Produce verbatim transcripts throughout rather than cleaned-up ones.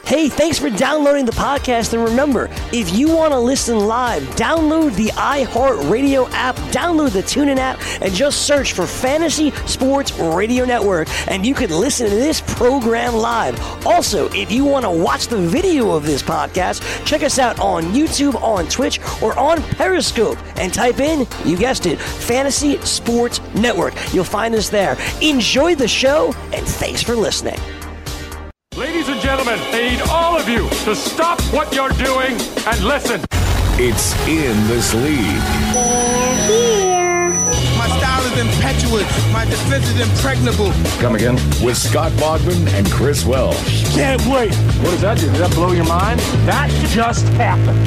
Hey, thanks for downloading the podcast. And remember, if you want to listen live, download the iHeartRadio app, download the TuneIn app, and just search for Fantasy Sports Radio Network, and you can listen to this program live. Also, if you want to watch the video of this podcast, check us out on YouTube, on Twitch, or on Periscope, and type in, you guessed it, Fantasy Sports Network. You'll find us there. Enjoy the show, and thanks for listening. Ladies and gentlemen, I need all of you to stop what you're doing and listen. It's In This League. They're here. My style is impetuous. My defense is impregnable. Come again? With Scott Bogman and Chris Welsh. Can't wait. What does that do? Did that blow your mind? That just happened.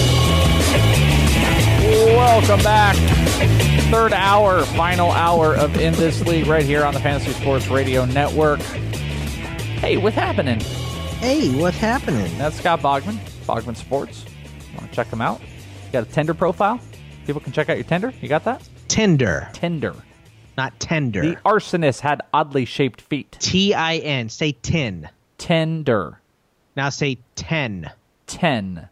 Welcome back. Third hour, final hour of In This League right here on the Fantasy Sports Radio Network. Hey, what's happening? Hey, what's happening? That's Scott Bogman, Bogman Sports. Want to check them out? You got a Tinder profile? People can check out your Tinder? You got that? Tinder. Tinder. Not tender. The arsonist had oddly shaped feet. T I N. Say tin. Tender. Now say ten. Ten.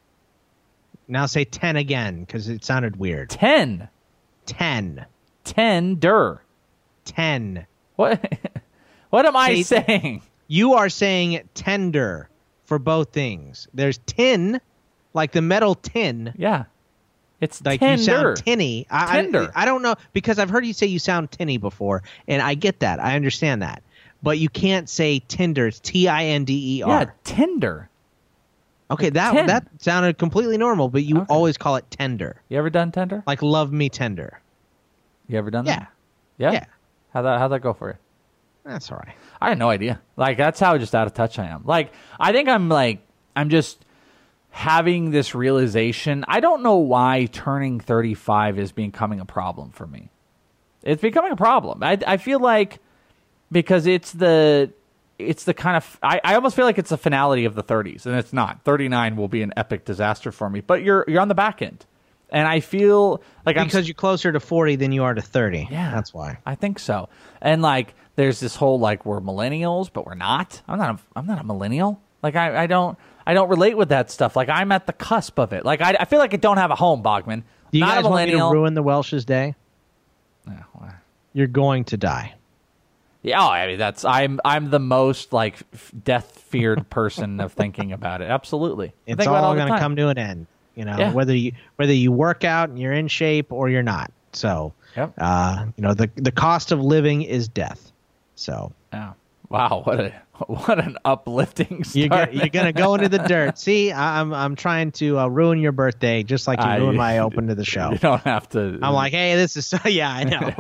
Now say ten again, because it sounded weird. Ten. Ten. Tender. Ten. What? What am I Say- saying? You are saying tender for both things. There's tin, like the metal tin. Yeah. It's Like tender. you sound tinny. I, Tender. I, I don't know, because I've heard you say you sound tinny before, and I get that. I understand that. But you can't say Tinder. It's T I N D E R. Yeah, tender. Okay, that Tin. that sounded completely normal, but you Okay. always call it tender. You ever done tender? Like love me tender. You ever done Yeah. that? Yeah. Yeah. How'd that, how'd that go for you? That's all right. I had no idea. Like, that's how just out of touch I am. Like, I think I'm like, I'm just having this realization. I don't know why turning thirty-five is becoming a problem for me. It's becoming a problem. I, I feel like because it's the, it's the kind of, I, I almost feel like it's the finality of the thirties, and it's not. thirty-nine will be an epic disaster for me, but you're, you're on the back end. And I feel like I'm Because you're closer to forty than you are to thirty. Yeah, That's why. I think so. And like, there's this whole like we're millennials, but we're not. I'm not. A, I'm not a millennial. Like I, I don't. I don't relate with that stuff. Like I'm at the cusp of it. Like I, I feel like I don't have a home, Bogman. Do you not guys a want me millennial. to ruin the Welsh's day? Yeah, well, You're going to die. yeah, oh, I mean that's. I'm. I'm the most like f- death feared person of thinking about it. Absolutely. I It's think about it all the going to time. come to an end. You know, Yeah. whether you whether you work out and you're in shape or you're not. So, Yep. uh, you know, the the cost of living is death. So Yeah. Wow. What a what an uplifting start. you're go- you're gonna go into the dirt. See, I- I'm I'm trying to uh, ruin your birthday, just like you I- ruined my open to the show. You don't have to. I'm like, hey, this is so, yeah, I know.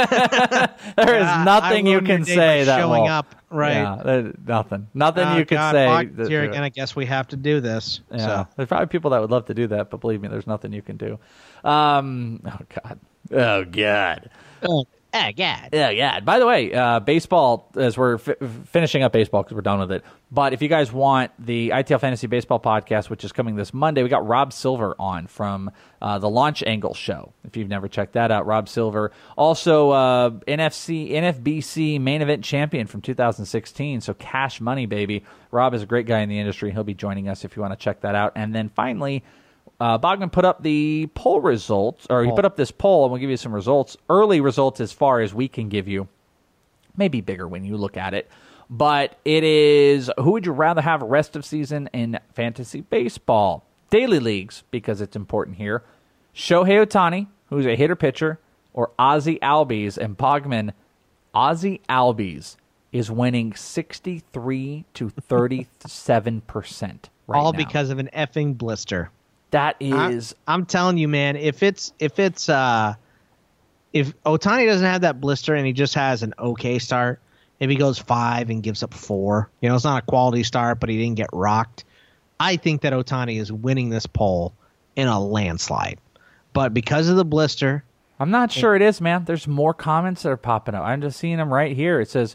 there is Uh, I nothing you ruined your can day say by that showing will- up, right? Yeah, there- nothing. Nothing Oh, you can God, say. Fox, that- you're gonna guess we have to do this. Yeah, So there's probably people that would love to do that, but believe me, there's nothing you can do. Um, oh God. Oh God. oh, oh God. Yeah, yeah. By the way, uh, baseball, as we're fi- finishing up baseball because we're done with it. But if you guys want the I T L Fantasy Baseball podcast, which is coming this Monday, we got Rob Silver on from uh, the Launch Angle Show. If you've never checked that out, Rob Silver. Also, uh, N F C, N F B C main event champion from two thousand sixteen. So cash money, baby. Rob is a great guy in the industry. He'll be joining us if you want to check that out. And then finally, Uh, Bogman put up the poll results, or he put up this poll, and we'll give you some results. Early results as far as we can give you. Maybe bigger when you look at it. But it is, who would you rather have rest of season in fantasy baseball? Daily leagues, because it's important here. Shohei Ohtani, who's a hitter-pitcher, or Ozzie Albies. And Bogman, Ozzie Albies is winning sixty-three to thirty-seven percent right All now. because of an effing blister. That is, I'm, I'm telling you, man. If it's if it's uh, if Ohtani doesn't have that blister and he just has an okay start, if he goes five and gives up four, you know, it's not a quality start, but he didn't get rocked. I think that Ohtani is winning this poll in a landslide. But because of the blister, I'm not sure it is, man. There's more comments that are popping up. I'm just seeing them right here. It says,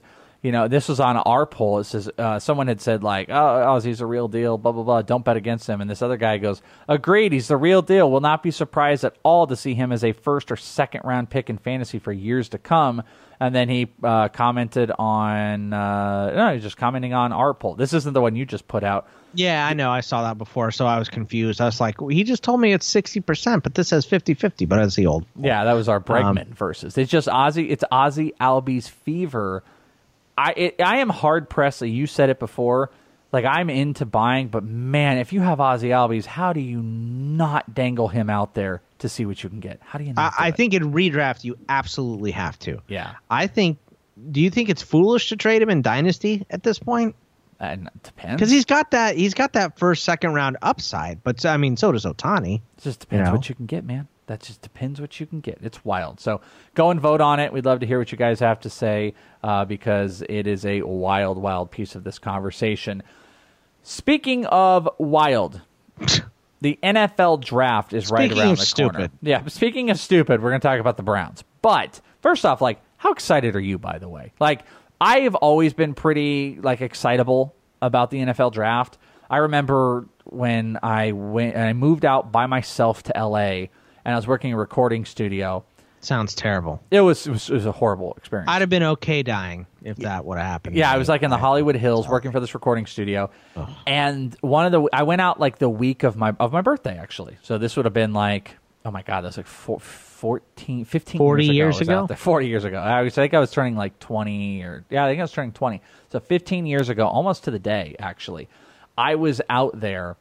you know, this was on our poll. It says uh, someone had said like, "Oh, Ozzy's a real deal." Blah blah blah. Don't bet against him. And this other guy goes, "Agreed. He's the real deal. Will not be surprised at all to see him as a first or second round pick in fantasy for years to come." And then he uh, commented on, uh, no, he's just commenting on our poll. This isn't the one you just put out. Yeah, I know. I saw that before, so I was confused. I was like, well, he just told me it's sixty percent, but this says fifty-fifty, but it's the old poll. Yeah, that was our Bregman Um, versus. It's just Ozzy. It's Ozzy Albies fever. I it, I am hard pressed. You said it before. Like, I'm into buying, but man, if you have Ozzy Albies, how do you not dangle him out there to see what you can get? How do you not I, I do it? think in redraft, you absolutely have to. Yeah. I think, do you think it's foolish to trade him in Dynasty at this point? And it depends. Because he's got that he's got that first, second round upside. But, I mean, so does Ohtani. It just depends you know? what you can get, man. That just depends what you can get. It's wild. So go and vote on it. We'd love to hear what you guys have to say uh, because it is a wild, wild piece of this conversation. Speaking of wild, the N F L draft is right Speaking around of the stupid. corner. Yeah, speaking of stupid, we're going to talk about the Browns. But first off, like, how excited are you, by the way? Like, I have always been pretty, like, excitable about the N F L draft. I remember when I went and I moved out by myself to L A and I was working in a recording studio. Sounds terrible. It was, it was it was a horrible experience. I'd have been okay dying if that would have happened. Yeah, I was like in the Hollywood Hills working for this recording studio, and one of the I went out like the week of my of my birthday actually. So this would have been like, oh my god, that's like four, fourteen, fifteen forty years years ago. I was ago? out there. forty years ago. I was I think I was turning like twenty or yeah, I think I was turning twenty. So fifteen years ago, almost to the day actually, I was out there,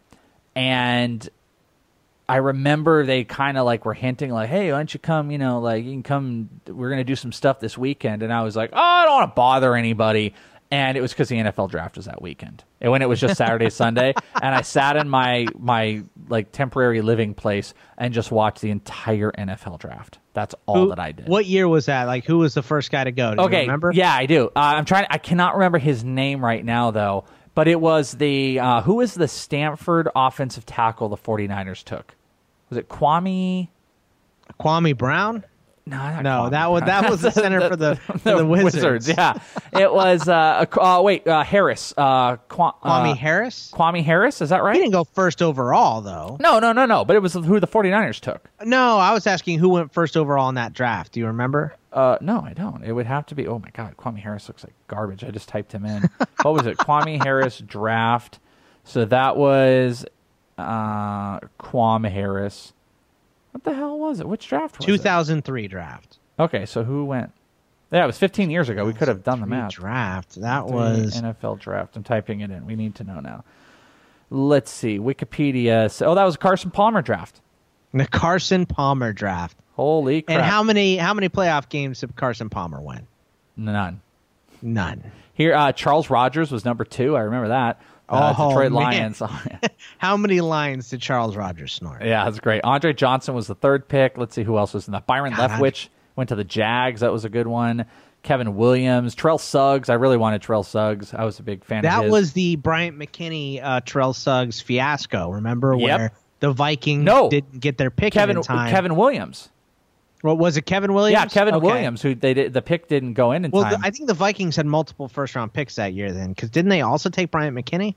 and I remember they kind of like were hinting like, hey, why don't you come, you know, like you can come, we're going to do some stuff this weekend. And I was like, oh, I don't want to bother anybody. And it was because the N F L draft was that weekend. And when it was just Saturday, Sunday. And I sat in my, my like temporary living place and just watched the entire N F L draft. That's all Who- that I did. What year was that? Like, who was the first guy to go? Do you Okay, remember? yeah, I do. Uh, I'm trying. I cannot remember his name right now, though. But it was the, uh, who was the Stanford offensive tackle the 49ers took? Was it Kwame? Kwame Brown? No, not No, Kwame. that was that was the center for the, for the, Wizards. Yeah, it was. Uh, uh, wait, uh, Harris. Uh, Kwa, Kwame uh, Harris? Kwame Harris. Is that He right? didn't go first overall, though. No, no, no, no. But it was who the 49ers took. No, I was asking who went first overall in that draft. Do you remember? Uh, no, I don't. It would have to be. Oh my God, Kwame Harris looks like garbage. I just typed him in. What was it? Kwame Harris draft. So that was uh, Kwame Harris. What the hell was it? Which draft was two it? thousand three draft. Okay, so who went? Yeah, it was fifteen years ago. We could have done the Three math. Draft. That The was N F L draft. I'm typing it in. We need to know now. Let's see. Wikipedia. So, oh, that was a Carson Palmer draft. the Carson Palmer draft. Holy crap. And how many how many playoff games did Carson Palmer win? None. None. Here, uh, Charles Rogers was number two. I remember that. Uh, Oh, Detroit man. Lions. How many lines did Charles Rogers snort? Yeah, that's great. Andre Johnson was the third pick. Let's see who else was in that. Byron God. Leftwich went to the Jags. That was a good one. Kevin Williams, Terrell Suggs. I really wanted Terrell Suggs. I was a big fan of That his. was the Bryant McKinney, uh, Terrell Suggs fiasco. Remember Yep. where the Vikings No. didn't get their pick Kevin in time? Kevin Williams. What was it? Kevin Williams? Yeah, Kevin Okay. Williams. Who they did, the pick didn't go in in Well, time. the, I think the Vikings had multiple first round picks that year then, because didn't they also take Bryant McKinney?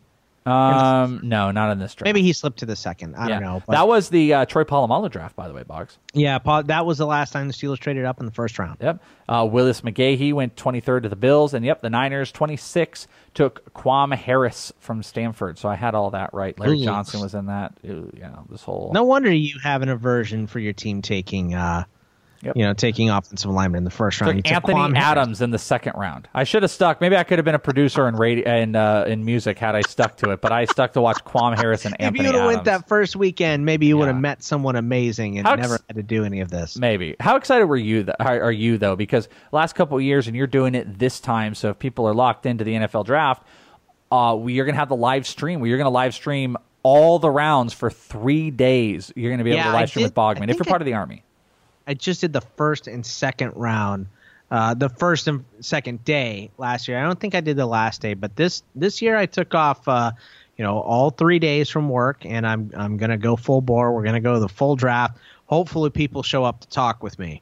um, no, not in this draft. Maybe he slipped to the second. I Yeah. don't know. But That was the uh, Troy Polamalu draft, by the way, Boggs. yeah, Paul, that was the last time the Steelers traded up in the first round. Yep. Uh, Willis McGahee went twenty-third to the Bills, and yep, the Niners twenty-six took Kwame Harris from Stanford. So I had all that right. Larry Ooh. Johnson was in that. Ew, you know, this whole No wonder you have an aversion for your team taking, uh, Yep. you know, taking offensive linemen in the first round. You took took Anthony Kwame Harris. Adams in the second round. I should have stuck. Maybe I could have been a producer in radio and uh, in music had I stuck to it. But I stuck to watch Kwame Harris and If Anthony you would have Adams. went that first weekend, maybe you would have Yeah. met someone amazing and How ex- never had to do any of this. Maybe. How excited were you? Th- are are you though? Because last couple of years, and you're doing it this time. So if people are locked into the N F L draft, uh, we are going to have the live stream. Where you're going to live stream all the rounds for three days. You're going to be able Yeah, to I live stream did- with Bogman I if you're think part I- of the Army. I just did the first and second round, uh, the first and second day last year. I don't think I did the last day, but this this year I took off, uh, you know, all three days from work, and I'm I'm gonna go full bore. We're gonna go the full draft. Hopefully, people show up to talk with me.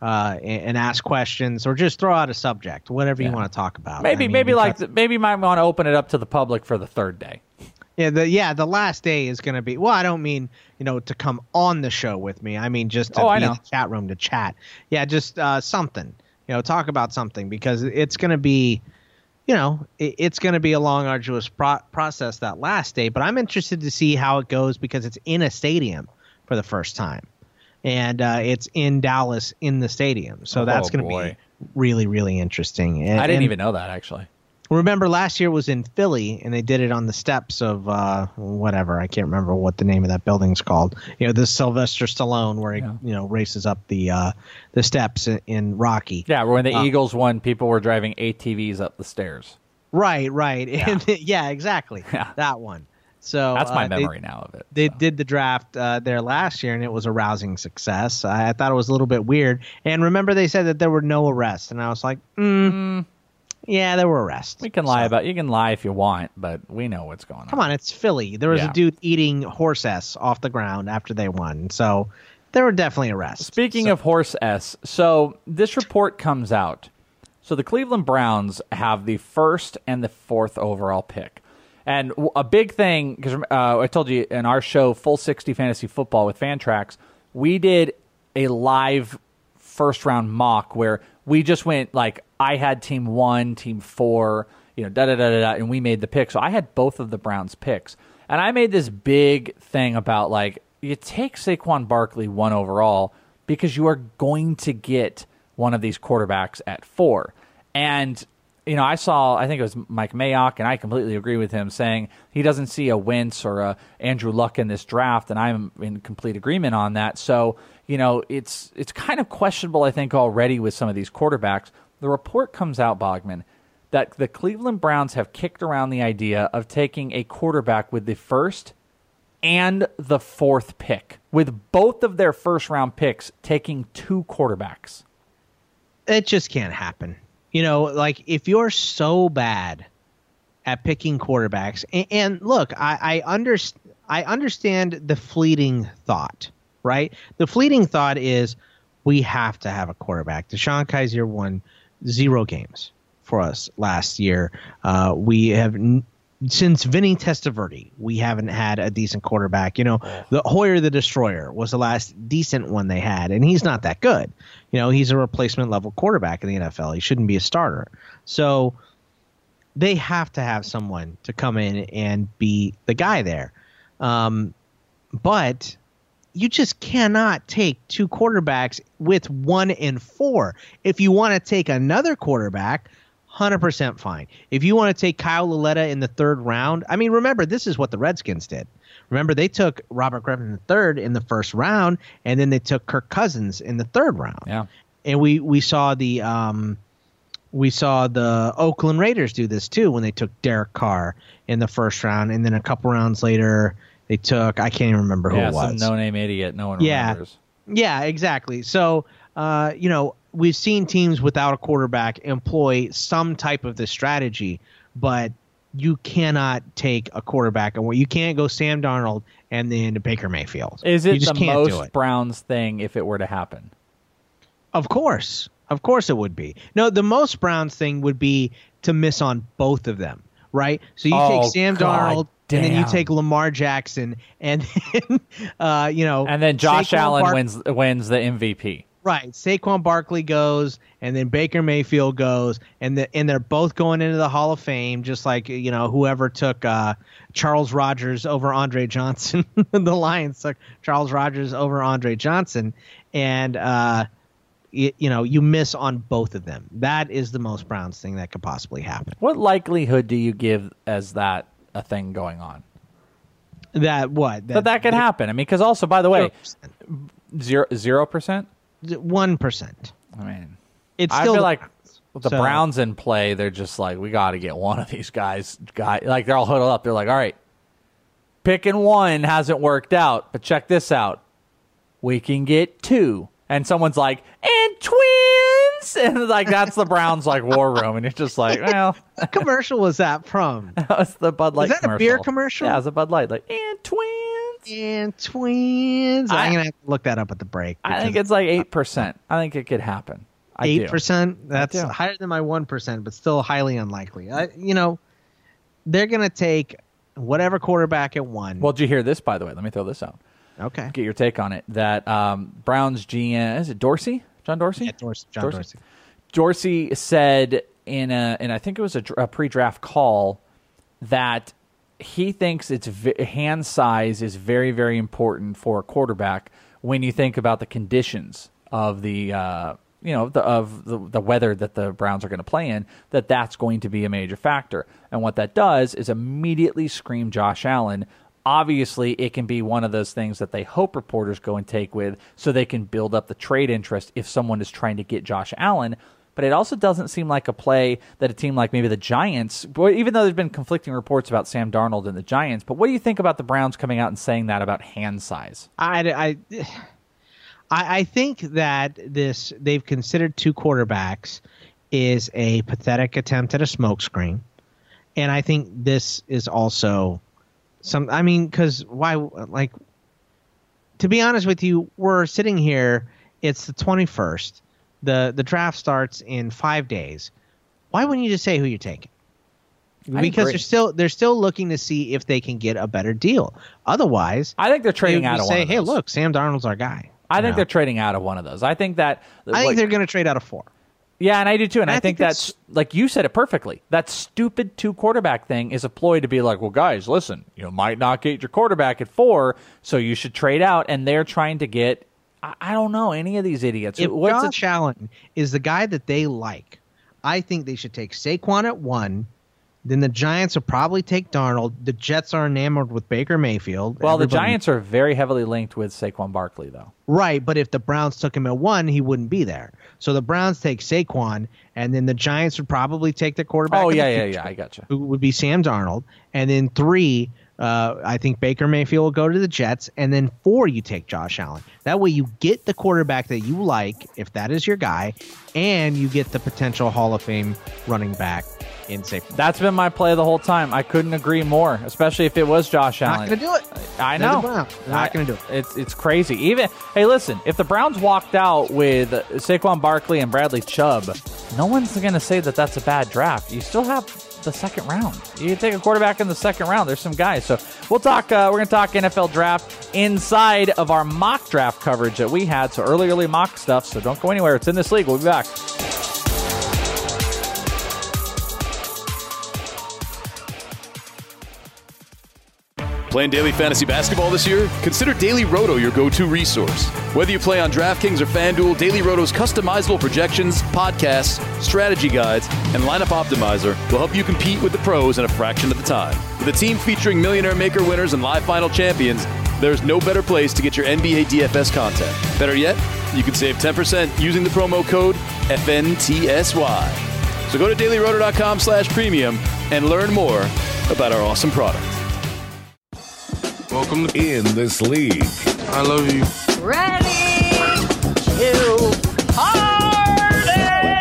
uh, and, and ask questions or just throw out a subject, whatever Yeah. you want to talk about. Maybe I mean, maybe like because- the, maybe you might want to open it up to the public for the third day. Yeah, the yeah, the last day is going to be. Well, I don't mean you know to come on the show with me. I mean just to Oh, be I in know. the chat room to chat. Yeah, just uh, something. You know, talk about something because it's going to be, you know, it, it's going to be a long, arduous pro- process that last day. But I'm interested to see how it goes because it's in a stadium for the first time, and uh, it's in Dallas in the stadium. So Oh, that's going to boy. be really, really interesting. And, I didn't and- even know that actually. Remember last year was in Philly and they did it on the steps of uh, whatever. I can't remember what the name of that building's called. You know, this Sylvester Stallone where he, Yeah. you know, races up the uh, the steps in, in Rocky. Yeah, when the Uh, Eagles won, people were driving A T Vs up the stairs. Right, right. Yeah, and, yeah exactly. Yeah. That one. So That's my uh, they- memory now of it. They so. did the draft uh, there last year, and it was a rousing success. I, I thought it was a little bit weird. And remember, they said that there were no arrests, and I was like, mm, yeah, there were arrests. We can lie So- about you can lie if you want, but we know what's going on. Come on, it's Philly. There was Yeah. a dude eating horse s off the ground after they won, so there were definitely arrests. Speaking So- of horse S, so this report comes out. So the Cleveland Browns have the first and the fourth overall pick. And w- a big thing, because uh, I told you in our show, Full sixty Fantasy Football with Fantrax, we did a live first round mock where we just went like I had team one, team four, you know, da da da da, da and we made the pick. So I had both of the Browns picks, and I made this big thing about like you take Saquon Barkley one overall because you are going to get one of these quarterbacks at four, and you know, I saw, I think it was Mike Mayock, and I completely agree with him, saying he doesn't see a Wentz or a Andrew Luck in this draft, and I'm in complete agreement on that. So, you know, it's it's kind of questionable, I think, already with some of these quarterbacks. The report comes out, Bogman, that the Cleveland Browns have kicked around the idea of taking a quarterback with the first and the fourth pick, with both of their first-round picks taking two quarterbacks. It just can't happen. You know, like if you're so bad at picking quarterbacks, and, and look, I, I, under, I understand the fleeting thought, right? The fleeting thought is we have to have a quarterback. Deshaun Kaiser won zero games for us last year. Uh, we have n- since Vinny Testaverde, we haven't had a decent quarterback. You know, the Hoyer the Destroyer was the last decent one they had, and he's not that good. You know, he's a replacement level quarterback in the N F L. He shouldn't be a starter. So they have to have someone to come in and be the guy there. Um, but you just cannot take two quarterbacks with one and four. If you want to take another quarterback, one hundred percent fine. If you want to take Kyle Lauletta in the third round, I mean, remember, this is what the Redskins did. Remember, they took Robert Griffin the third in the first round, and then they took Kirk Cousins in the third round. Yeah. And we, we saw the um, we saw the Oakland Raiders do this too when they took Derek Carr in the first round, and then a couple rounds later they took, I can't even remember who Yeah, it was. some no-name idiot no one Yeah. remembers. Yeah, exactly. So, uh, you know, we've seen teams without a quarterback employ some type of this strategy, but you cannot take a quarterback and you can't go Sam Darnold and then Baker Mayfield. Is You it just the can't do most it. Browns thing if it were to happen? Of course. Of course it would be. No, the most Browns thing would be to miss on both of them, right? So you Oh, take Sam God Darnold and then you damn. take Lamar Jackson and then, uh, you know. And then Josh Saquon Allen Bar- wins wins the M V P. Right. Saquon Barkley goes, and then Baker Mayfield goes, and the, and they're both going into the Hall of Fame, just like, you know, whoever took uh, Charles Rogers over Andre Johnson. The Lions took Charles Rogers over Andre Johnson, and, uh, you, you know, you miss on both of them. That is the most Browns thing that could possibly happen. What likelihood do you give as that a thing going on? That what? That that could happen. I mean, because also, by the way, zero zero percent. one percent. I mean, It's I still feel the like Browns. with the So- Browns in play, they're just like, we got to get one of these guys. Guy, like they're all huddled up. They're like, all right, picking one hasn't worked out, but check this out, we can get two. And someone's like, and twins, and like that's the Browns like war room, and it's just like, well, What commercial was that from? that was the Bud Light that a commercial. beer commercial? Yeah, it was a Bud Light, like and twins. And twins. I, I'm gonna have to look that up at the break. I think it's like eight percent. I think it could happen. Eight percent. That's do. higher than my one percent, but still highly unlikely. I, you know, they're gonna take whatever quarterback at one. Well, did you hear this? By the way, let me throw this out. Okay. Get your take on it. That um, Browns G M is it Dorsey? John Dorsey? Yeah, Dorsey. John Dorsey. Dorsey. Dorsey said in a, and I think it was a, a pre-draft call, that he thinks it's v- hand size is very, very important for a quarterback when you think about the conditions of the, uh, you know, the, of the, the weather that the Browns are going to play in. That that's going to be a major factor, and what that does is immediately scream Josh Allen. Obviously, it can be one of those things that they hope reporters go and take with so they can build up the trade interest if someone is trying to get Josh Allen. But it also doesn't seem like a play that a team like maybe the Giants, even though there's been conflicting reports about Sam Darnold and the Giants, but what do you think about the Browns coming out and saying that about hand size? I, I, I I think that this they've considered two quarterbacks is a pathetic attempt at a smokescreen. And I think this is also some, I mean, because why, like, to be honest with you, we're sitting here, it's the twenty-first. The the draft starts in five days. Why wouldn't you just say who you're taking? I Because agree. they're still they're still looking to see if they can get a better deal. Otherwise, I think they're trading they would out of say, one of "Hey, those. look, Sam Darnold's our guy." I You think know? they're trading out of one of those. I think that. I think they're going to trade out of four. Yeah, and I do too. And, And I, I think, think that's, like you said it perfectly. That stupid two quarterback thing is a ploy to be like, well, guys, listen, you might not get your quarterback at four, so you should trade out. And they're trying to get, I, I don't know, any of these idiots. If What's Josh Allen is the guy that they like, I think they should take Saquon at one. Then the Giants will probably take Darnold. The Jets are enamored with Baker Mayfield. Well, the Everybody- Giants are very heavily linked with Saquon Barkley, though. Right, but if the Browns took him at one, he wouldn't be there. So the Browns take Saquon, and then the Giants would probably take the quarterback. Oh, of the yeah, yeah, future, yeah, I gotcha. Who would be Sam Darnold. And then three, uh, I think Baker Mayfield will go to the Jets. And then four, you take Josh Allen. That way you get the quarterback that you like, if that is your guy, and you get the potential Hall of Fame running back in Saquon. That's been my play the whole time. I couldn't agree more, especially if it was Josh Not Allen. going to do it. I They're know. the Browns. They're not going to do it. It's it's crazy. Even hey, listen, if the Browns walked out with Saquon Barkley and Bradley Chubb, no one's going to say that that's a bad draft. You still have the second round. You can take a quarterback in the second round. There's some guys. So we'll talk. Uh, we're going to talk N F L draft inside of our mock draft coverage that we had. So early, early mock stuff. So don't go anywhere. It's in this league. We'll be back. Playing daily fantasy basketball this year? Consider Daily Roto your go-to resource. Whether you play on DraftKings or FanDuel, Daily Roto's customizable projections, podcasts, strategy guides, and lineup optimizer will help you compete with the pros in a fraction of the time. With a team featuring Millionaire Maker winners and live final champions, there's no better place to get your N B A D F S content. Better yet, you can save ten percent using the promo code F N T S Y. So go to dailyroto.com slash premium and learn more about our awesome product. Welcome to In This League. I love you. Ready to party!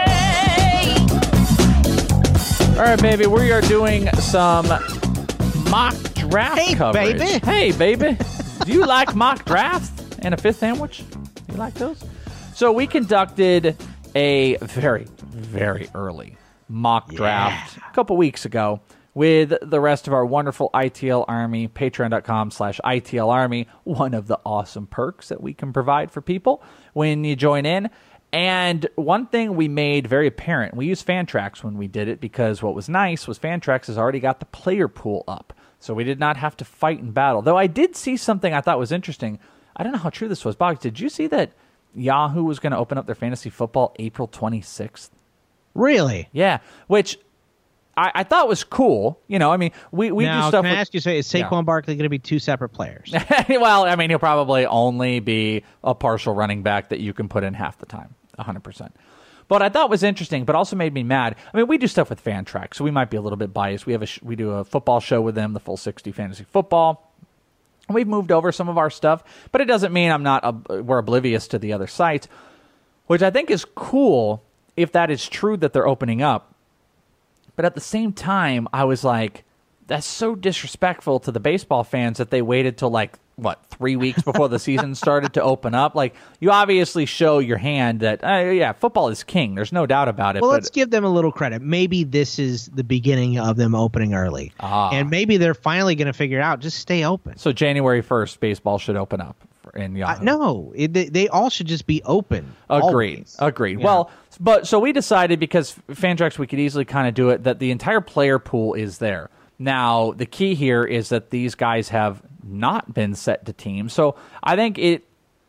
All right, baby. We are doing some mock draft Hey, coverage. baby. Hey, baby. Do you like mock drafts and a fifth sandwich? You like those? So we conducted a very, very early mock draft a couple weeks ago with the rest of our wonderful I T L Army, patreon.com slash ITL Army, one of the awesome perks that we can provide for people when you join in. And one thing we made very apparent, we used Fantrax when we did it because what was nice was Fantrax has already got the player pool up. So we did not have to fight and battle. Though I did see something I thought was interesting. I don't know how true this was. Boggs, did you see that Yahoo was going to open up their fantasy football April twenty-sixth? Really? Yeah, which I, I thought was cool. You know, I mean, we, we now, do stuff can I with- ask you, say, is Saquon Yeah. Barkley going to be two separate players? Well, I mean, he'll probably only be a partial running back that you can put in half the time, one hundred percent. But I thought was interesting, but also made me mad. I mean, we do stuff with Fantrax, so we might be a little bit biased. We have a sh- we do a football show with them, the Full sixty Fantasy Football. We've moved over some of our stuff, but it doesn't mean I'm not ob- we're oblivious to the other sites, which I think is cool if that is true that they're opening up. But at the same time, I was like, that's so disrespectful to the baseball fans that they waited till like what, three weeks before the season started to open up. Like, you obviously show your hand that, uh, yeah, football is king. There's no doubt about it. Well, but let's give them a little credit. Maybe this is the beginning of them opening early. Ah. And maybe they're finally going to figure it out. Just stay open. So January first, baseball should open up in Yahoo. Uh, no, it, they, they all should just be open. Agreed. Always. Agreed. Yeah. Well, but so we decided, because Fantrax, we could easily kind of do it, that the entire player pool is there. Now, the key here is that these guys have not been set to teams. So I think it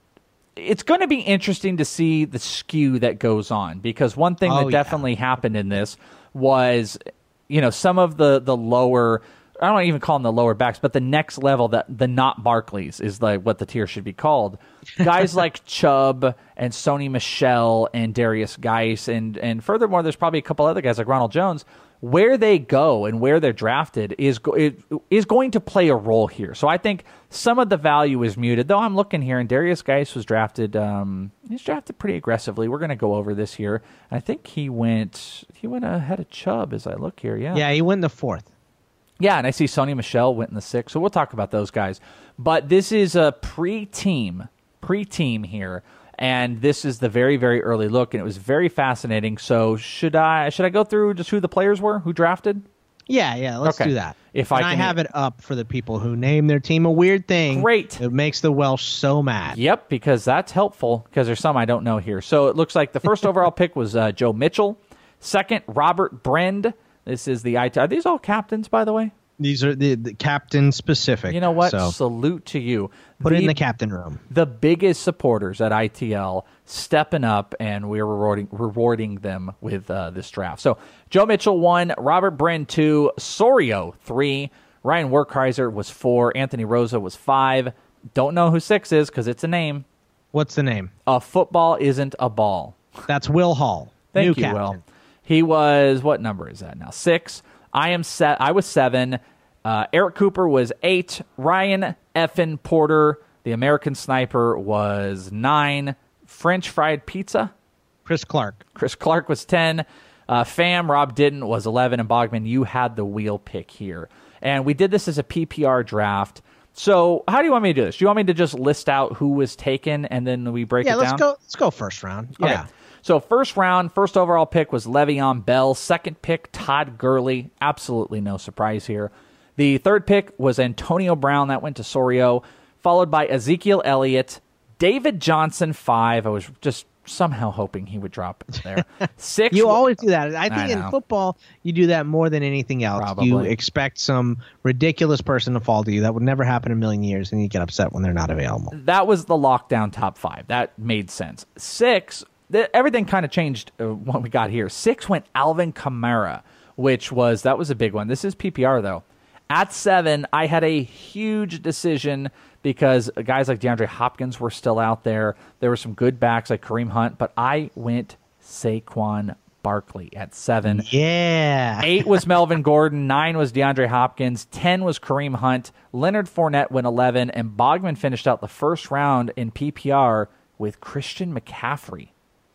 it's going to be interesting to see the skew that goes on, because one thing Oh, that yeah. definitely happened in this was, you know, some of the, the lower, I don't even call them the lower backs, but the next level, that the not Barclays is like what the tier should be called. Guys like Chubb and Sony Michel and Darius Geis, and and furthermore, there's probably a couple other guys like Ronald Jones. Where they go and where they're drafted is go- it, is going to play a role here. So I think some of the value is muted. Though I'm looking here, and Darius Geis was drafted. Um, he's drafted pretty aggressively. We're going to go over this here. I think he went he went ahead of Chubb as I look here. Yeah, Yeah, he went in the fourth. yeah, and I see Sony Michel went in the sixth. So we'll talk about those guys. But this is a pre-team, pre-team here. And this is the very, very early look, and it was very fascinating. So should I should I go through just who the players were, who drafted? Yeah, yeah, let's Okay. do that. If and I I, can- have it up for the people who name their team a weird thing. Great. It makes the Welsh so mad. Yep, because that's helpful, because there's some I don't know here. So it looks like the first overall pick was uh, Joe Mitchell. Second, Robert Brend. This is the I T. Are these all captains, by the way? These are the, the captain specific. You know what? So Salute to you. put it in the captain room. The biggest supporters at I T L stepping up, and we're rewarding rewarding them with uh, this draft. So Joe Mitchell one, Robert Brend two, Sorio three, Ryan Werkheiser was four, Anthony Rosa was five. Don't know who six is because it's a name. What's the name? A football isn't a ball. That's Will Hall. Thank new you, captain. Will. He was, what number is that now? Six. I am set. I was seven. Uh, Eric Cooper was eight. Ryan Effin Porter, the American Sniper, was nine. French Fried Pizza, Chris Clark. Chris Clark was ten. Uh, Fam, Rob Didden was eleven. And Bogman, you had the wheel pick here. And we did this as a P P R draft. So how do you want me to do this? Do you want me to just list out who was taken and then we break Yeah, it let's down? go. Let's go first round. Okay. Yeah. So first round, first overall pick was Le'Veon Bell. Second pick, Todd Gurley. Absolutely no surprise here. The third pick was Antonio Brown. That went to Sorio. Followed by Ezekiel Elliott. David Johnson, five. I was just somehow hoping he would drop there. Six. You always do that. I think I know. in football, you do that more than anything else. Probably. You expect some ridiculous person to fall to you. That would never happen in a million years, and you get upset when they're not available. That was the lockdown top five. That made sense. Six, th- everything kind of changed uh, when we got here. Six went Alvin Kamara, which was, that was a big one. This is P P R, though. At seven, I had a huge decision because guys like DeAndre Hopkins were still out there. There were some good backs like Kareem Hunt, but I went Saquon Barkley at seven. Yeah. Eight was Melvin Gordon. Nine was DeAndre Hopkins. Ten was Kareem Hunt. Leonard Fournette went eleven, and Bogman finished out the first round in P P R with Christian McCaffrey.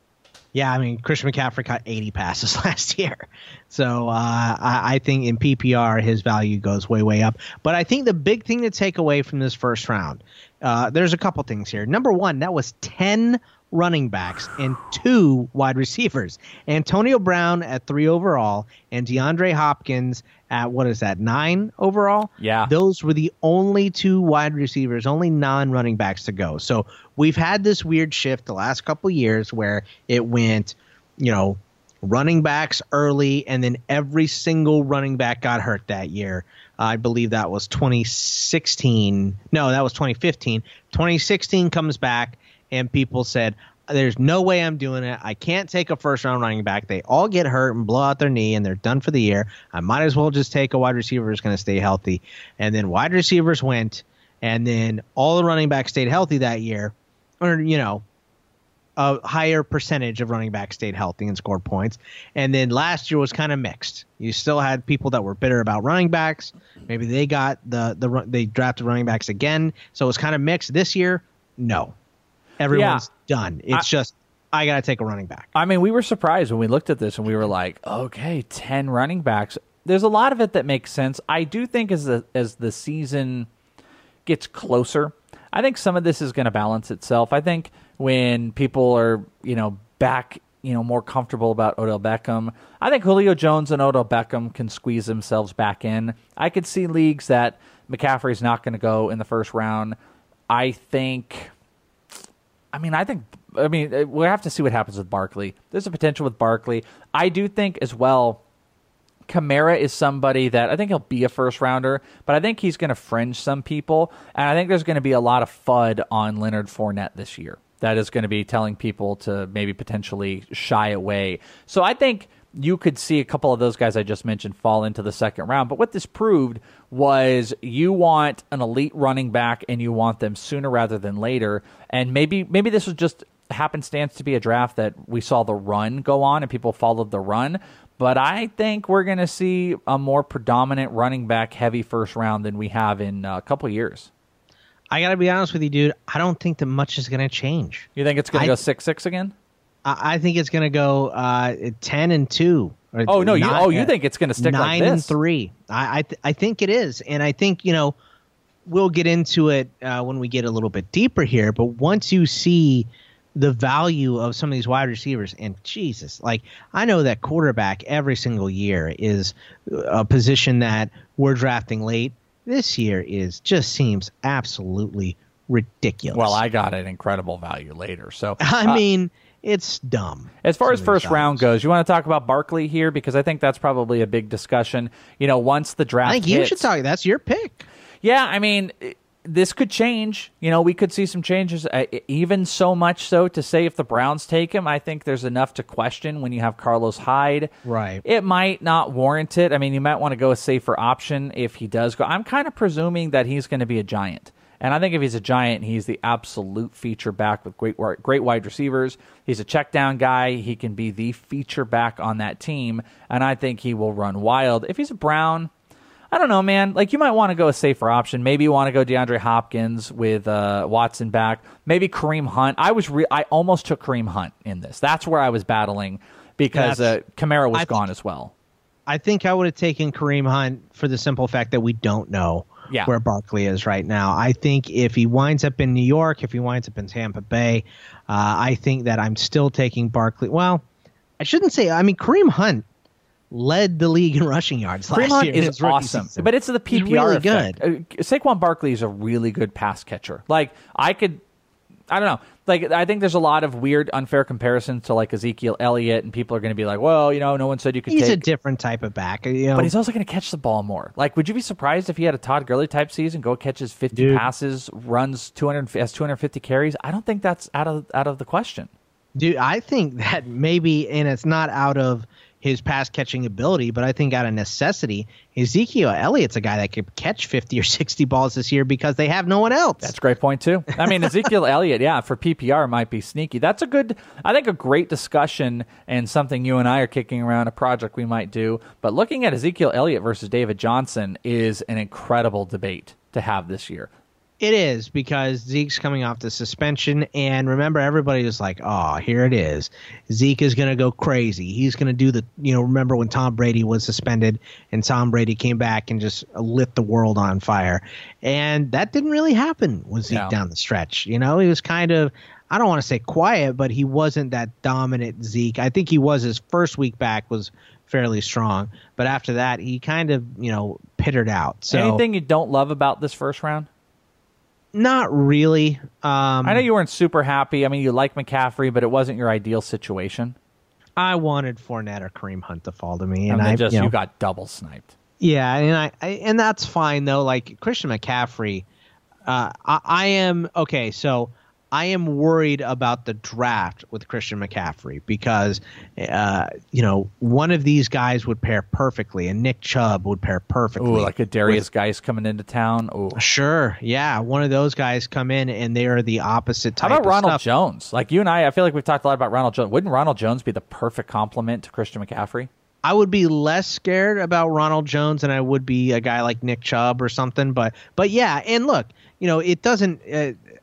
Yeah, I mean, Christian McCaffrey caught eighty passes last year. So uh, I, I think in P P R, his value goes way, way up. But I think the big thing to take away from this first round, uh, there's a couple things here. Number one, that was ten running backs and two wide receivers. Antonio Brown at three overall and DeAndre Hopkins at, what is that, nine overall? Yeah. Those were the only two wide receivers, only non-running backs to go. So we've had this weird shift the last couple years where it went, you know, running backs early, and then every single running back got hurt that year. I believe that was twenty sixteen. No, that was twenty fifteen. twenty sixteen comes back, and people said, there's no way I'm doing it. I can't take a first-round running back. They all get hurt and blow out their knee, and they're done for the year. I might as well just take a wide receiver who's going to stay healthy. And then wide receivers went, and then all the running backs stayed healthy that year. Or, you know, a higher percentage of running backs stayed healthy and scored points. And then last year was kind of mixed. You still had people that were bitter about running backs. Maybe they got the, the they drafted running backs again. So it was kind of mixed. This year, no. Everyone's Yeah. done. It's I, just, I got to take a running back. I mean, we were surprised when we looked at this and we were like, okay, ten running backs. There's a lot of it that makes sense. I do think as the, as the season gets closer. I think some of this is going to balance itself. I think when people are, you know, back, you know, more comfortable about Odell Beckham, I think Julio Jones and Odell Beckham can squeeze themselves back in. I could see leagues that McCaffrey's not going to go in the first round. I think, I mean, I think, I mean, we'll have to see what happens with Barkley. There's a potential with Barkley. I do think as well, Kamara is somebody that I think he'll be a first rounder, but I think he's going to fringe some people. And I think there's going to be a lot of F U D on Leonard Fournette this year. That is going to be telling people to maybe potentially shy away. So I think you could see a couple of those guys I just mentioned fall into the second round. But what this proved was you want an elite running back and you want them sooner rather than later. And maybe maybe this was just happenstance to be a draft that we saw the run go on and people followed the run. But I think we're going to see a more predominant running back heavy first round than we have in a couple of years. I got to be honest with you, dude. I don't think that much is going to change. You think it's going to go six six again? I, I think it's going to go uh, ten and two. Or oh no! nine, You oh you think it's going to stick nine like this? and three? I I, th- I think it is, and I think you know we'll get into it uh, when we get a little bit deeper here. But once you see the value of some of these wide receivers, and Jesus, like I know that quarterback every single year is a position that we're drafting late. This year is just seems absolutely ridiculous. Well, I got an incredible value later. So I uh, mean, it's dumb. As far as first round goes, you want to talk about Barkley here because I think that's probably a big discussion. You know, once the draft I think you hits, should talk. That's your pick. Yeah, I mean, this could change. You know, we could see some changes, uh, even so much so to say if the Browns take him, I think there's enough to question when you have Carlos Hyde. Right. It might not warrant it. I mean, you might want to go a safer option if he does go. I'm kind of presuming that he's going to be a Giant. And I think if he's a Giant, he's the absolute feature back with great great wide receivers. He's a check down guy. He can be the feature back on that team. And I think he will run wild. If he's a Brown, I don't know, man. Like, you might want to go a safer option. Maybe you want to go DeAndre Hopkins with uh, Watson back. Maybe Kareem Hunt. I was re- I almost took Kareem Hunt in this. That's where I was battling because uh, Kamara was I gone think, as well. I think I would have taken Kareem Hunt for the simple fact that we don't know yeah. where Barkley is right now. I think if he winds up in New York, if he winds up in Tampa Bay, uh, I think that I'm still taking Barkley. Well, I shouldn't say. I mean, Kareem Hunt led the league in rushing yards last Kareem Hunt year. is awesome, season. but it's the P P R really effect. good. Uh, Saquon Barkley is a really good pass catcher. Like, I could, I don't know. Like, I think there's a lot of weird, unfair comparisons to like Ezekiel Elliott, and people are going to be like, "Well, you know, no one said you could." He's take... a different type of back, you know? But he's also going to catch the ball more. Like, would you be surprised if he had a Todd Gurley type season, go catches fifty Dude. passes, runs two hundred, has two hundred fifty carries? I don't think that's out of out of the question. Dude, I think that maybe, and it's not out of his pass catching ability, but I think out of necessity, Ezekiel Elliott's a guy that could catch fifty or sixty balls this year because they have no one else. That's a great point too. I mean, Ezekiel Elliott, yeah, for P P R might be sneaky. That's a good, I think a great discussion and something you and I are kicking around, a project we might do. But looking at Ezekiel Elliott versus David Johnson is an incredible debate to have this year. It is, because Zeke's coming off the suspension, and remember, everybody was like, oh, here it is. Zeke is going to go crazy. He's going to do the, you know, remember when Tom Brady was suspended and Tom Brady came back and just lit the world on fire. And that didn't really happen with Zeke No. down the stretch. You know, he was kind of, I don't want to say quiet, but he wasn't that dominant Zeke. I think he was, his first week back was fairly strong. But after that, he kind of, you know, pittered out. So Anything you don't love about this first round? Not really. Um, I know you weren't super happy. I mean, you like McCaffrey, but it wasn't your ideal situation. I wanted Fournette or Kareem Hunt to fall to me, And and then I just you, know, you got double sniped. yeah, and I, I and that's fine though. Like Christian McCaffrey, uh, I, I am okay. So I am worried about the draft with Christian McCaffrey because, uh, you know, one of these guys would pair perfectly, and Nick Chubb would pair perfectly. Ooh, like a Darius Geis coming into town. Ooh. Sure, yeah, one of those guys come in and they are the opposite How type. about of Ronald stuff. Jones? Like you and I, I feel like we've talked a lot about Ronald Jones. Wouldn't Ronald Jones be the perfect complement to Christian McCaffrey? I would be less scared about Ronald Jones than I would be a guy like Nick Chubb or something. But but yeah, and look, you know, it doesn't. Uh,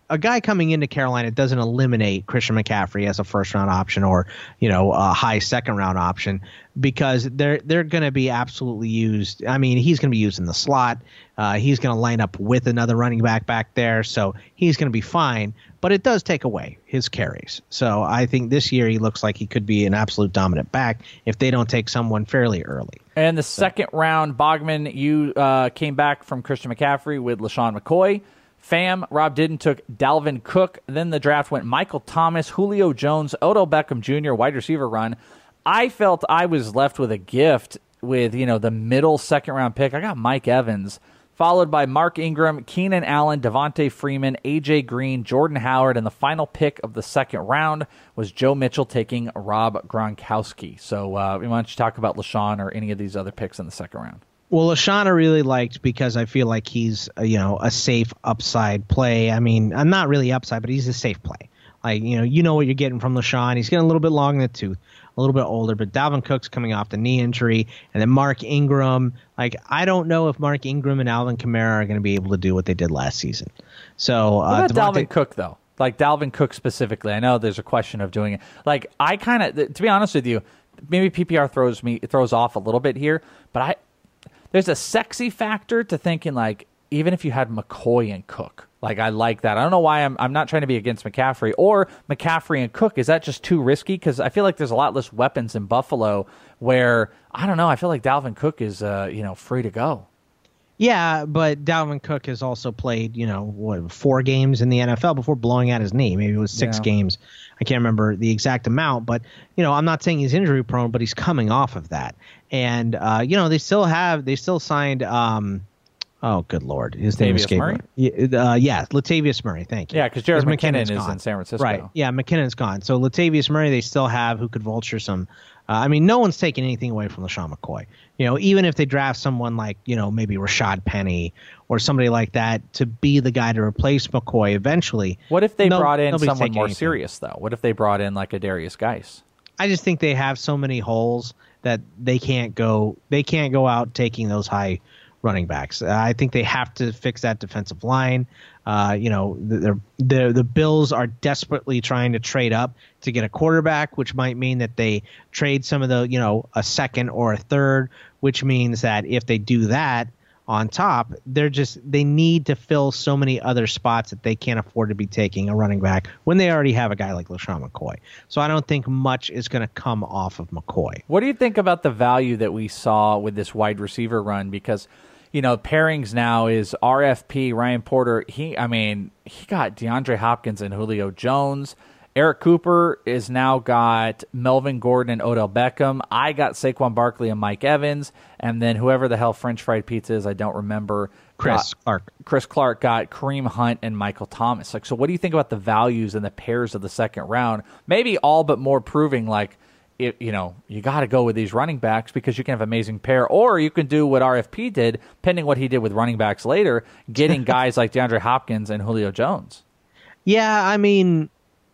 a guy coming into Carolina doesn't eliminate Christian McCaffrey as a first round option or, you know, a high second round option, because they're they're going to be absolutely used. I mean, he's going to be used in the slot. Uh, he's going to line up with another running back back there, so he's going to be fine. But it does take away his carries. So I think this year he looks like he could be an absolute dominant back if they don't take someone fairly early. And the so. second round, Bogman, you uh, came back from Christian McCaffrey with LaShawn McCoy. Fam, Rob Didden took Dalvin Cook. Then the draft went Michael Thomas, Julio Jones, Odell Beckham Junior, wide receiver run. I felt I was left with a gift with, you know, the middle second round pick. I got Mike Evans, followed by Mark Ingram, Keenan Allen, Devontae Freeman, A J Green, Jordan Howard, and the final pick of the second round was Joe Mitchell taking Rob Gronkowski. So uh, why don't you talk about LaShawn or any of these other picks in the second round? Well, LaShawn I really liked because I feel like he's, uh, you know, a safe upside play. I mean, I'm not really upside, but he's a safe play. Like, you know, you know what you're getting from LaShawn. He's getting a little bit long in the tooth, a little bit older, but Dalvin Cook's coming off the knee injury, and then Mark Ingram. Like, I don't know if Mark Ingram and Alvin Kamara are going to be able to do what they did last season. So, uh, what about Devontae- Dalvin Cook, though? Like, Dalvin Cook specifically. I know there's a question of doing it. Like, I kind of, to be honest with you, maybe P P R throws me throws off a little bit here, but I there's a sexy factor to thinking, like, even if you had McCoy and Cook, like, I like that. I don't know why I'm I'm not trying to be against McCaffrey or McCaffrey and Cook. Is that just too risky? Because I feel like there's a lot less weapons in Buffalo where, I don't know, I feel like Dalvin Cook is, uh, you know, free to go. Yeah, but Dalvin Cook has also played, you know, what, four games in the N F L before blowing out his knee. Maybe it was six Yeah. games. I can't remember the exact amount, but, you know, I'm not saying he's injury prone, but he's coming off of that. And, uh, you know, they still have, they still signed, um, oh, good Lord. His name is Murray? Yeah, uh, yeah, Latavius Murray. Thank you. Yeah, because Jared McKinnon is gone. in San Francisco. Right. Yeah, McKinnon's gone. So Latavius Murray they still have who could vulture some. Uh, I mean, no one's taking anything away from LaShawn McCoy. You know, even if they draft someone like, you know, maybe Rashad Penny or somebody like that to be the guy to replace McCoy eventually. What if they no, brought in nobody's someone taking more anything. serious, though? What if they brought in, like, a Darius Geis? I just think they have so many holes that they can't go they can't go out taking those high running backs. I think they have to fix that defensive line. Uh, you know, the, the the Bills are desperately trying to trade up to get a quarterback, which might mean that they trade some of the, you know, a second or a third, which means that if they do that on top, they're just they need to fill so many other spots that they can't afford to be taking a running back when they already have a guy like LaShawn McCoy. So I don't think much is going to come off of McCoy. What do you think about the value that we saw with this wide receiver run? Because, you know, pairings now is R F P, Ryan Porter. He, I mean, he got DeAndre Hopkins and Julio Jones. Eric Cooper is now got Melvin Gordon and Odell Beckham. I got Saquon Barkley and Mike Evans. And then whoever the hell French Fried Pizza is, I don't remember. Chris got, Clark. Chris Clark got Kareem Hunt and Michael Thomas. Like, so what do you think about the values and the pairs of the second round? Maybe all but more proving, like, It, you know, you got to go with these running backs because you can have amazing pair, or you can do what R F P did, pending what he did with running backs later, getting guys like DeAndre Hopkins and Julio Jones. Yeah, I mean,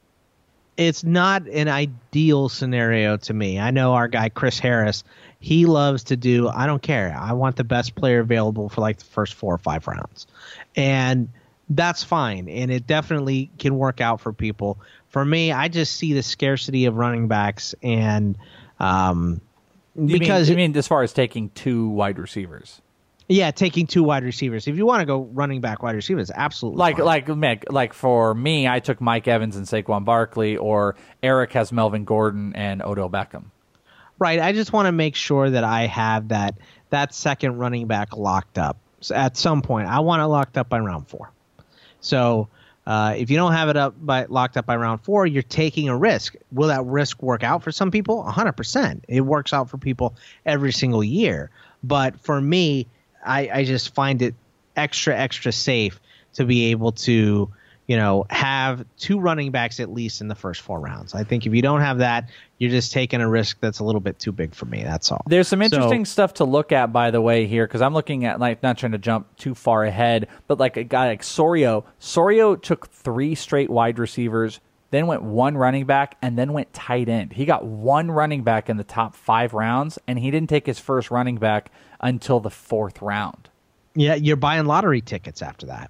it's not an ideal scenario to me. I know our guy Chris Harris, he loves to do, I don't care. I want the best player available for like the first four or five rounds. And that's fine. And it definitely can work out for people. For me, I just see the scarcity of running backs and um, You because mean, you mean as far as taking two wide receivers? Yeah, taking two wide receivers. If you want to go running back wide receivers, absolutely like fine. like Mick, like for me, I took Mike Evans and Saquon Barkley, or Eric has Melvin Gordon and Odell Beckham. Right. I just want to make sure that I have that that second running back locked up. So at some point, I want it locked up by round four. So uh, if you don't have it up by locked up by round four, you're taking a risk. Will that risk work out for some people? one hundred percent. It works out for people every single year. But for me, I, I just find it extra, extra safe to be able to, you know, have two running backs at least in the first four rounds. I think if you don't have that, you're just taking a risk that's a little bit too big for me. That's all. There's some interesting So, stuff to look at, by the way, here, because I'm looking at, like, not trying to jump too far ahead, but like a guy like Sorio. Sorio took three straight wide receivers, then went one running back, and then went tight end. He got one running back in the top five rounds, and he didn't take his first running back until the fourth round. Yeah, you're buying lottery tickets after that.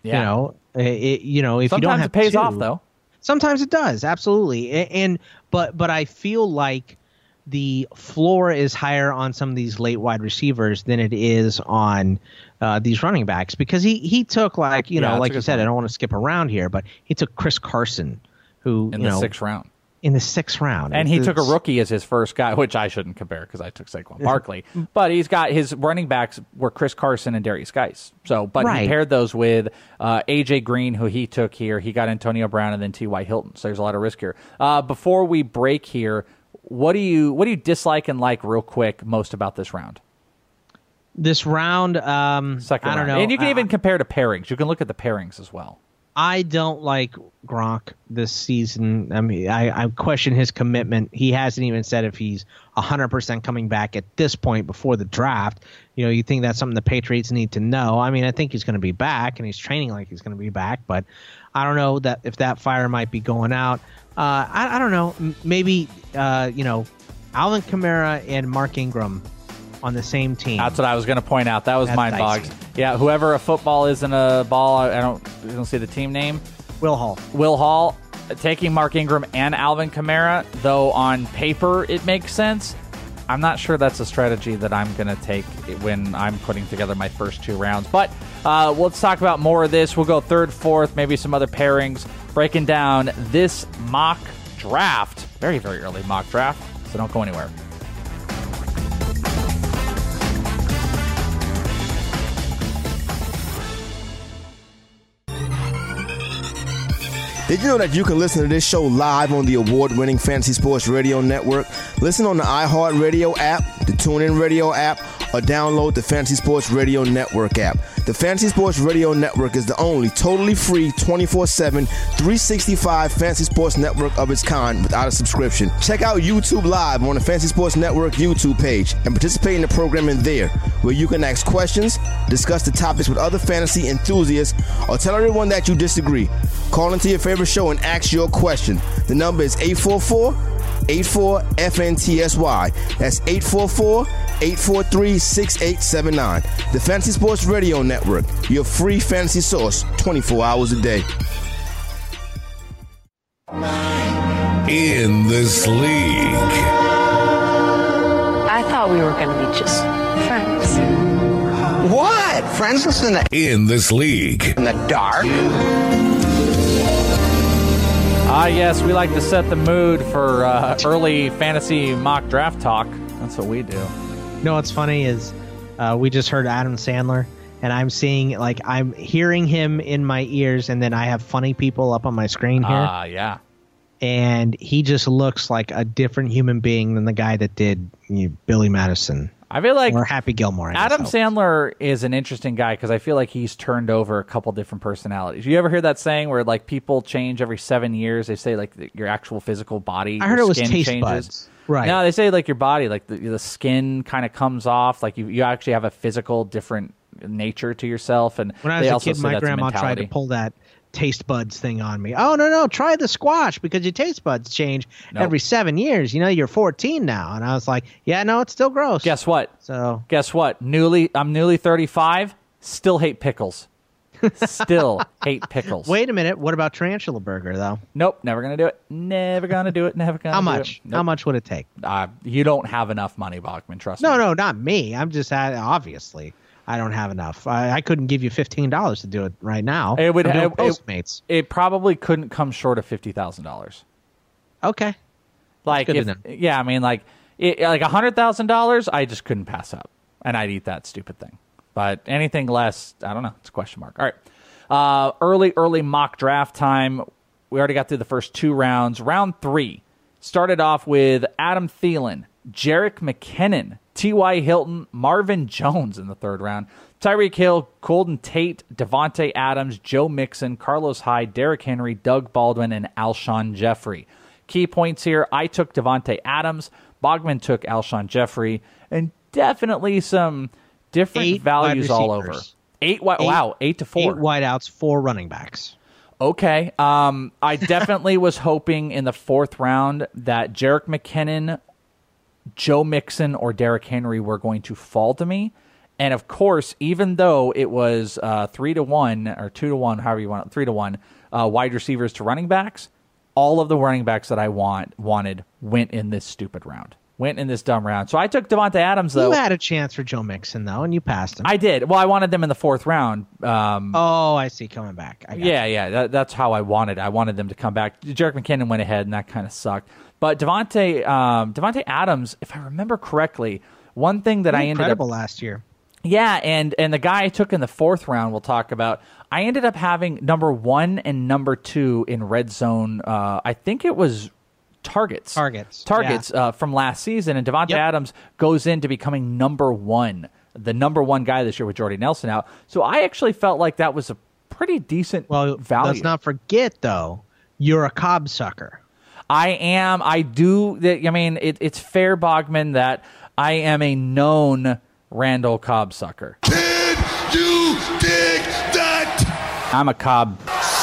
Yeah. You know, it, you know, if Sometimes you don't have it pays two, off, though. Sometimes it does, absolutely. And, and but but I feel like the floor is higher on some of these late wide receivers than it is on uh, these running backs, because he he took like you Yeah, know that's like a you good said, point. I don't want to skip around here, but he took Chris Carson, who In you the know sixth round. in the sixth round, And It's- he took a it's- rookie as his first guy, which I shouldn't compare because I took Saquon Barkley. But he's got his running backs were Chris Carson and Darius Geis. So, but he Right. paired those with uh, A J Green, who he took here. He got Antonio Brown and then T Y Hilton. So there's a lot of risk here. Uh, before we break here, what do you what do you dislike and like real quick most about this round? This round, um, Second I don't round. know, And you can uh, even compare to pairings. You can look at the pairings as well. I don't like Gronk this season. I mean, I, I question his commitment. He hasn't even said if he's one hundred percent coming back at this point before the draft. You know, you think that's something the Patriots need to know. I mean, I think he's going to be back, and he's training like he's going to be back, but I don't know that if that fire might be going out. Uh, I, I don't know. M- Maybe, uh, you know, Alvin Kamara and Mark Ingram on the same team. That's what I was going to point out. That was That's mind dicey. bogs. Yeah, whoever a football is in a ball, I I don't, I don't see the team name. Will Hall. Will Hall taking Mark Ingram and Alvin Kamara, though on paper it makes sense. I'm not sure that's a strategy that I'm going to take when I'm putting together my first two rounds. But uh, let's talk about more of this. We'll go third, fourth, maybe some other pairings, breaking down this mock draft. Very, very early mock draft, so don't go anywhere. Did you know that you can listen to this show live on the award-winning Fantasy Sports Radio Network? Listen on the iHeartRadio app, the TuneIn Radio app, or download the Fantasy Sports Radio Network app. The Fantasy Sports Radio Network is the only totally free twenty-four seven, three sixty-five Fantasy Sports Network of its kind without a subscription. Check out YouTube Live on the Fantasy Sports Network YouTube page and participate in the programming there, where you can ask questions, discuss the topics with other fantasy enthusiasts, or tell everyone that you disagree. Call into your favorite show and ask your question. The number is eight four four, eight four, F N T S Y. That's eight four four, eight four three, six eight seven nine. The Fantasy Sports Radio Network, your free fantasy source twenty-four hours a day. In this league. I thought we were going to be just friends. What? Friends listen to In this league. in the dark? Ah, yes, we like to set the mood for uh, early fantasy mock draft talk. That's what we do. You know what's funny is uh, we just heard Adam Sandler, and I'm seeing, like, I'm hearing him in my ears, and then I have funny people up on my screen here. Ah, uh, yeah. And he just looks like a different human being than the guy that did you know, Billy Madison. I feel like or Happy Gilmore. I Adam guess. Sandler is an interesting guy because I feel like he's turned over a couple different personalities. You ever hear that saying where like people change every seven years? They say like the, your actual physical body. I heard your it was skin taste changes. buds. Right. No, they say like your body, like the, the skin kind of comes off. Like you, you actually have a physical different nature to yourself. And When I they was a also kid, say my that's a grandma tried to mentality. pull that taste buds thing on me. Oh, no, no, try the squash because your taste buds change Nope. every seven years. You know, you're fourteen now. And I was like, yeah, no, it's still gross. Guess what? So Guess what? Newly, I'm newly thirty-five. Still hate pickles. Still hate pickles. Wait a minute. What about tarantula burger, though? Nope, never gonna do it. Never gonna do it. Never gonna. How do much? It. Nope. How much would it take? Uh, you don't have enough money, Bachman. Trust No, me. no, not me. I'm just uh, obviously I don't have enough. I, I couldn't give you fifteen dollars to do it right now. It would. I'm doing It, it, Postmates. it probably couldn't come short of fifty thousand dollars. Okay. Like, good if, to know. yeah, I mean, like, it, like a hundred thousand dollars, I just couldn't pass up, and I'd eat that stupid thing. But anything less, I don't know. It's a question mark. All right. Uh, early, early mock draft time. We already got through the first two rounds. Round three started off with Adam Thielen, Jerick McKinnon, T Y. Hilton, Marvin Jones in the third round, Tyreek Hill, Golden Tate, Devontae Adams, Joe Mixon, Carlos Hyde, Derrick Henry, Doug Baldwin, and Alshon Jeffrey. Key points here. I took Devontae Adams. Bogman took Alshon Jeffrey. And definitely some different Eight values wide all over. receivers. Eight, wi- Eight- wow, eight to four. Eight wideouts, four running backs. Okay. Um, I definitely was hoping in the fourth round that Jerick McKinnon, Joe Mixon, or Derrick Henry were going to fall to me. And of course, even though it was uh, three to one or two to one, however you want it, three to one uh, wide receivers to running backs, all of the running backs that I want wanted went in this stupid round. Went in this dumb round. So I took Davante Adams, though. You had a chance for Joe Mixon, though, and you passed him. I did. Well, I wanted them in the fourth round. Um, oh, I see. Coming back. I got yeah, you. yeah. That, that's how I wanted. I wanted them to come back. Jerick McKinnon went ahead, and that kind of sucked. But Davante, um, Davante Adams, if I remember correctly, one thing that I ended incredible up last year. Yeah, and and the guy I took in the fourth round, we'll talk about. I ended up having number one and number two in red zone. Uh, I think it was. Targets, targets, targets yeah. uh, from last season, and Davante yep. Adams goes into becoming number one, the number one guy this year with Jordy Nelson out. So I actually felt like that was a pretty decent well, value. Let's not forget, though, you're a Cobb sucker. I am. I do. I mean, it, it's fair, Bogman, that I am a known Randall Cobb sucker. Can you dig that? I'm a Cobb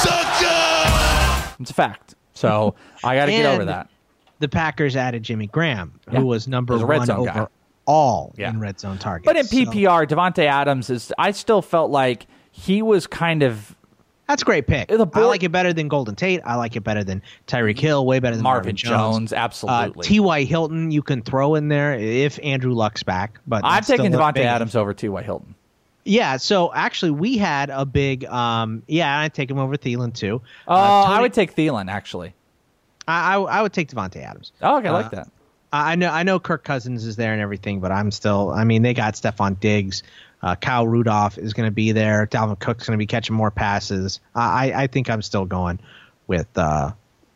sucker. It's a fact. So I got to get over that. The Packers added Jimmy Graham, who yeah. was number was one overall yeah. in red zone targets. But in P P R, so. Davante Adams is. I still felt like he was kind of. That's a great pick. The board, I like it better than Golden Tate. I like it better than Tyreek Hill. Way better than Marvin, Marvin Jones. Jones. Absolutely. Uh, T Y. Hilton you can throw in there if Andrew Luck's back. But I'm taking Davante big. Adams over T Y. Hilton. Yeah, so actually we had a big. Um, yeah, I'd take him over Thielen too. Oh, uh, Tony, I would take Thielen actually. I, I, I would take Davante Adams. Oh, okay, I like uh, that. I know I know Kirk Cousins is there and everything, but I'm still. I mean, they got Stephon Diggs. Uh, Kyle Rudolph is going to be there. Dalvin Cook's going to be catching more passes. Uh, I I think I'm still going with uh,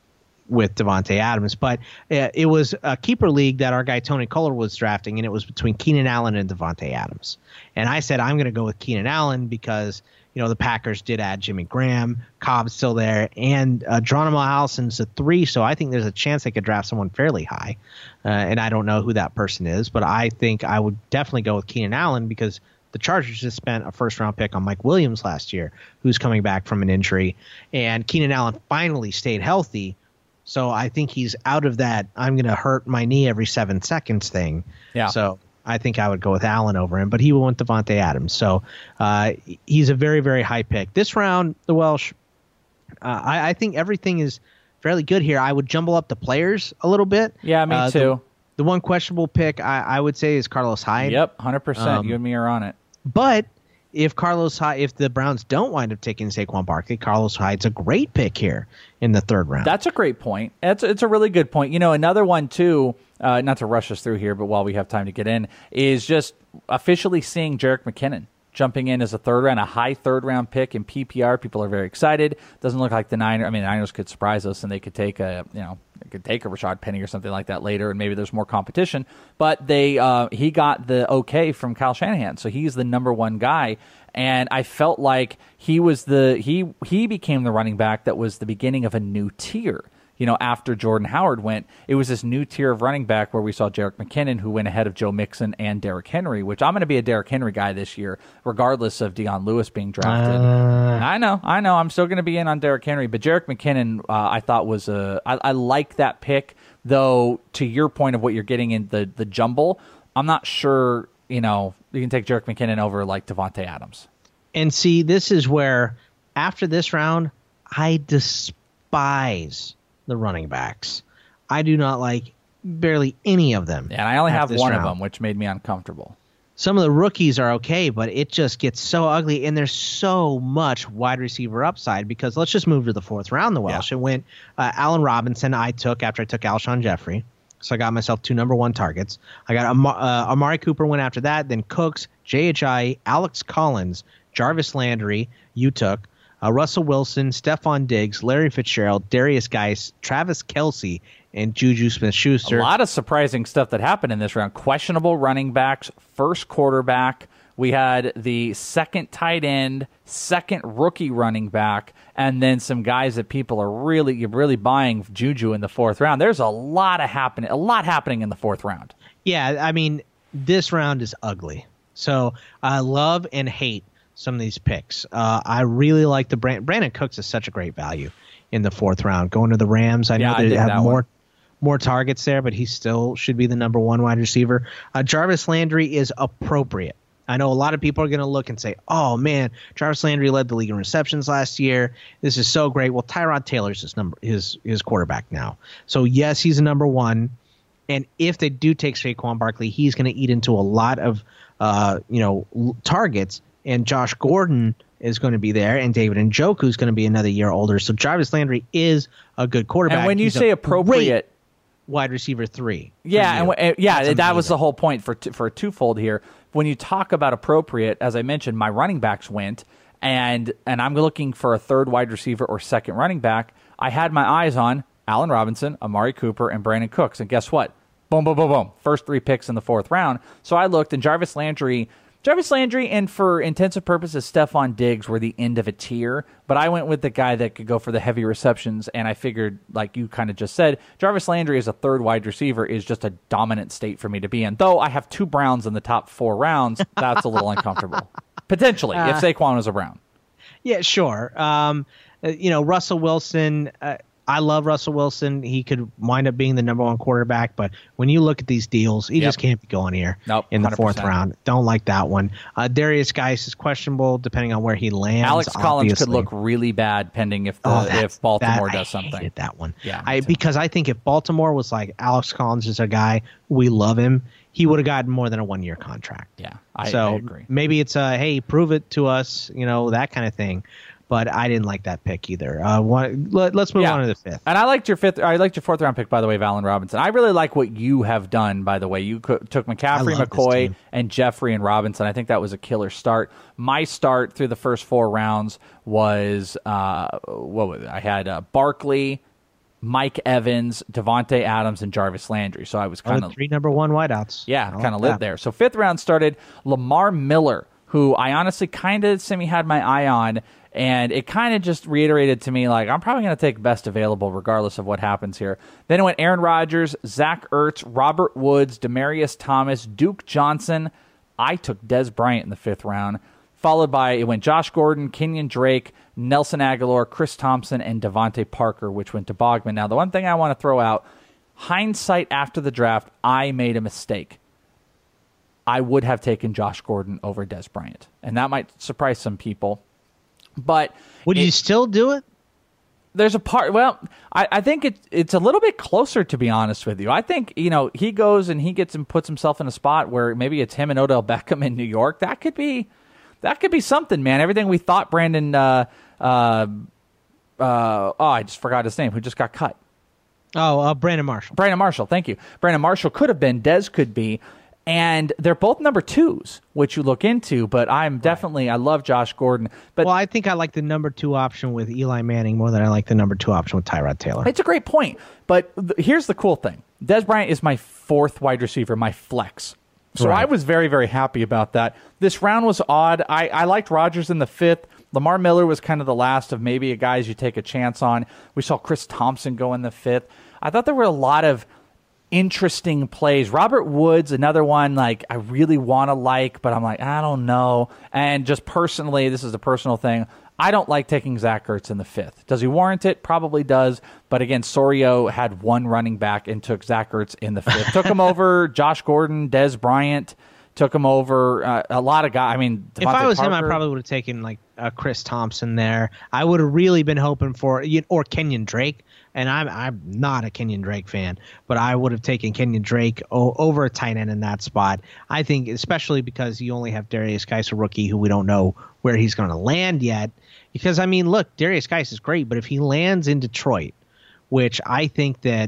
with Davante Adams, but it, it was a keeper league that our guy Tony Kohler was drafting, and it was between Keenan Allen and Davante Adams. And I said I'm going to go with Keenan Allen because. You know, the Packers did add Jimmy Graham. Cobb's still there. And uh, Geronimo Allison's a three, so I think there's a chance they could draft someone fairly high. Uh, and I don't know who that person is, but I think I would definitely go with Keenan Allen because the Chargers just spent a first-round pick on Mike Williams last year, who's coming back from an injury. And Keenan Allen finally stayed healthy, so I think he's out of that I'm going to hurt my knee every seven seconds thing. Yeah. So I think I would go with Allen over him, but he went Davante Adams. So uh, he's a very, very high pick. This round, the Welsh, uh, I, I think everything is fairly good here. I would jumble up the players a little bit. Yeah, me uh, too. The, the one questionable pick I, I would say is Carlos Hyde. Yep, one hundred percent. Um, you and me are on it. But if Carlos Hyde, if the Browns don't wind up taking Saquon Barkley, Carlos Hyde's a great pick here in the third round. That's a great point. It's it's a really good point. You know, another one too. Uh, not to rush us through here, but while we have time to get in, is just officially seeing Jerick McKinnon jumping in as a third round, a high third round pick in P P R. People are very excited. Doesn't look like the Niners. I mean, the Niners could surprise us and they could take a, you know, they could take a Rashad Penny or something like that later, and maybe there's more competition. But they, uh, he got the okay from Kyle Shanahan, so he's the number one guy. And I felt like he was the he he became the running back that was the beginning of a new tier. You know, after Jordan Howard went, it was this new tier of running back where we saw Jerick McKinnon, who went ahead of Joe Mixon and Derrick Henry, which I'm going to be a Derrick Henry guy this year, regardless of Deion Lewis being drafted. Uh, I know, I know. I'm still going to be in on Derrick Henry, but Jerick McKinnon, uh, I thought was a. I, I like that pick, though. To your point of what you're getting in the the jumble, I'm not sure. You know, you can take Jerick McKinnon over like Davante Adams. And see, this is where after this round, I despise the running backs. I do not like barely any of them. Yeah, and I only have one round. of them, which made me uncomfortable. Some of the rookies are okay, but it just gets so ugly, and there's so much wide receiver upside because let's just move to the fourth round, the Welsh. Yeah. It went uh, Allen Robinson I took after I took Alshon Jeffrey. So I got myself two number one targets. I got Am- uh, Amari Cooper went after that, then Cooks, J H I, Alex Collins, Jarvis Landry, you took. Uh, Russell Wilson, Stephon Diggs, Larry Fitzgerald, Darius Geis, Travis Kelce, and Juju Smith-Schuster. A lot of surprising stuff that happened in this round. Questionable running backs, first quarterback. We had the second tight end, second rookie running back, and then some guys that people are really you're really buying Juju in the fourth round. There's a lot of happening, a lot happening in the fourth round. Yeah, I mean, this round is ugly. So I love and hate some of these picks. Uh, I really like the Brand- Brandon Cooks is such a great value in the fourth round. Going to the Rams, I yeah, know I they have more one. more targets there, but he still should be the number one wide receiver. Uh, Jarvis Landry is appropriate I know a lot of people are going to look and say, oh, man, Jarvis Landry led the league in receptions last year. This is so great. Well, Tyrod Taylor's his, number, his, his quarterback now. So, yes, he's a number one. And if they do take Saquon Barkley, he's going to eat into a lot of uh, you know, l- targets. And Josh Gordon is going to be there, and David Njoku is going to be another year older. So Jarvis Landry is a good quarterback. And when you he's say appropriate, wide receiver three. Yeah, and, and yeah, That's that was amazing. the whole point for t- for a twofold here. When you talk about appropriate, as I mentioned, my running backs went, and and I'm looking for a third wide receiver or second running back. I had my eyes on Allen Robinson, Amari Cooper, and Brandon Cooks, and guess what? Boom, boom, boom, boom. First three picks in the fourth round. So I looked, and Jarvis Landry. Jarvis Landry and for intensive purposes, Stephon Diggs were the end of a tier, but I went with the guy that could go for the heavy receptions, and I figured, like you kind of just said, Jarvis Landry as a third wide receiver is just a dominant state for me to be in. Though I have two Browns in the top four rounds, that's a little uncomfortable. Potentially, Uh, if Saquon was a Brown. Yeah, sure. Um, uh, you know, Russell Wilson, uh, I love Russell Wilson. He could wind up being the number one quarterback, but when you look at these deals, he Yep. just can't be going here Nope, in the one hundred fourth percent. round. Don't like that one. Uh, Darius Geis is questionable depending on where he lands. Alex Collins obviously. could look really bad pending if the, Oh, that's- if Baltimore that- does I something. hated that one. Yeah, I, because I think if Baltimore was like, Alex Collins is a guy, we love him, he would have gotten more than a one-year contract. Yeah, I, so I agree. maybe it's a, hey, prove it to us, you know, that kind of thing. But I didn't like that pick either. Uh, one, let, let's move Yeah. on to the fifth. And I liked your fifth. I liked your fourth round pick, by the way, of Allen Robinson. I really like what you have done, by the way. You co- took McCaffrey, love this McCoy, team. and Jeffrey and Robinson. I think that was a killer start. My start through the first four rounds was uh, what was it? I had uh, Barkley, Mike Evans, Devontae Adams, and Jarvis Landry. So I was kind Oh, of three number one wideouts. yeah, I like kind of lit that. there. So fifth round started Lamar Miller, who I honestly kind of semi had my eye on. And it kind of just reiterated to me, like, I'm probably going to take best available regardless of what happens here. Then it went Aaron Rodgers, Zach Ertz, Robert Woods, Demaryius Thomas, Duke Johnson. I took Dez Bryant in the fifth round. Followed by, it went Josh Gordon, Kenyon Drake, Nelson Aguilar, Chris Thompson, and Devontae Parker, which went to Bogman. Now, the one thing I want to throw out, hindsight after the draft, I made a mistake. I would have taken Josh Gordon over Dez Bryant. And that might surprise some people. But would it, you still do it? There's a part. Well, I, I think it, it's a little bit closer, to be honest with you. I think, you know, he goes and he gets and puts himself in a spot where maybe it's him and Odell Beckham in New York. That could be, that could be something, man. Everything we thought Brandon, uh, uh, uh, oh, I just forgot his name, who just got cut. Oh, uh, Brandon Marshall. Brandon Marshall, thank you. Brandon Marshall could have been, Dez could be. And they're both number twos, which you look into, but I'm definitely, I love Josh Gordon. But well, I think I like the number two option with Eli Manning more than I like the number two option with Tyrod Taylor. It's a great point. But th- here's the cool thing. Dez Bryant is my fourth wide receiver, my flex. So Right. I was very, very happy about that. This round was odd. I, I liked Rodgers in the fifth. Lamar Miller was kind of the last of maybe a guys you take a chance on. We saw Chris Thompson go in the fifth. I thought there were a lot of interesting plays. Robert Woods, another one like I really want to like, but I'm like, I don't know. And just personally, this is a personal thing. I don't like taking Zach Ertz in the fifth. Does he warrant it? Probably does. But again, Sorio had one running back and took Zach Ertz in the fifth. Took him over Josh Gordon, Dez Bryant. Took him over uh, a lot of guys. I mean, if I Devontae was him, I Parker. probably would have taken like uh, Chris Thompson there. I would have really been hoping for you know, or Kenyon Drake. And I'm I'm not a Kenyon Drake fan, but I would have taken Kenyon Drake o- over a tight end in that spot. I think, especially because you only have Darius Geis, a rookie who we don't know where he's going to land yet. Because I mean, look, Darius Geis is great, but if he lands in Detroit, which I think that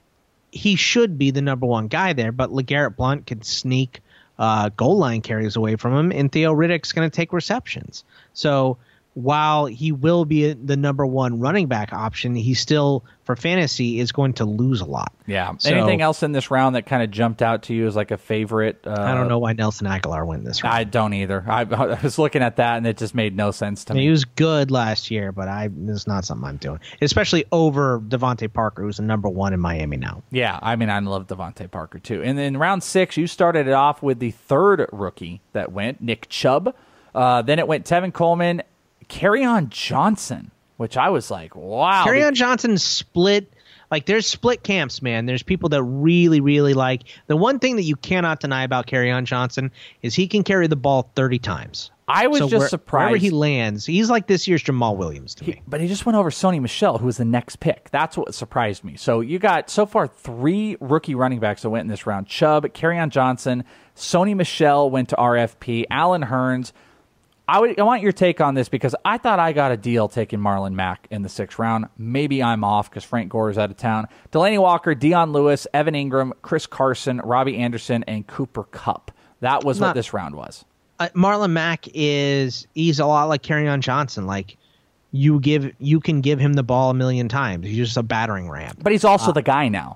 he should be the number one guy there, but LeGarrette Blount can sneak uh, goal line carries away from him, and Theo Riddick's going to take receptions. So while he will be the number one running back option, he still, for fantasy, is going to lose a lot. Yeah. So, Anything else in this round that kind of jumped out to you as like a favorite? Uh, I don't know why Nelson Aguilar went this round. I don't either. I, I was looking at that, and it just made no sense to I mean, me. he was good last year, but I it's not something I'm doing, especially over Devontae Parker, who's the number one in Miami now. Yeah, I mean, I love Devontae Parker, too. And then round six, you started it off with the third rookie that went, Nick Chubb. Uh, then it went Tevin Coleman, Kerryon Johnson, which I was like, wow. Kerryon Johnson split Like there's split camps, man. There's people that really, really like. The one thing that you cannot deny about Kerryon Johnson is he can carry the ball thirty times. I was so just where, surprised. Wherever he lands, he's like this year's Jamal Williams to he, me. But he just went over Sony Michel, who was the next pick. That's what surprised me. So you got so far three rookie running backs that went in this round. Chubb, Kerryon Johnson, Sony Michel went to R F P, Allen Hurns. I would I want your take on this because I thought I got a deal taking Marlon Mack in the sixth round. Maybe I'm off because Frank Gore is out of town. Delaney Walker, Dion Lewis, Evan Ingram, Chris Carson, Robbie Anderson, and Cooper Kupp. That was Not, what this round was. Uh, Marlon Mack is he's a lot like Kerryon Johnson. Like you give you can give him the ball a million times. He's just a battering ram. But he's also uh, the guy now.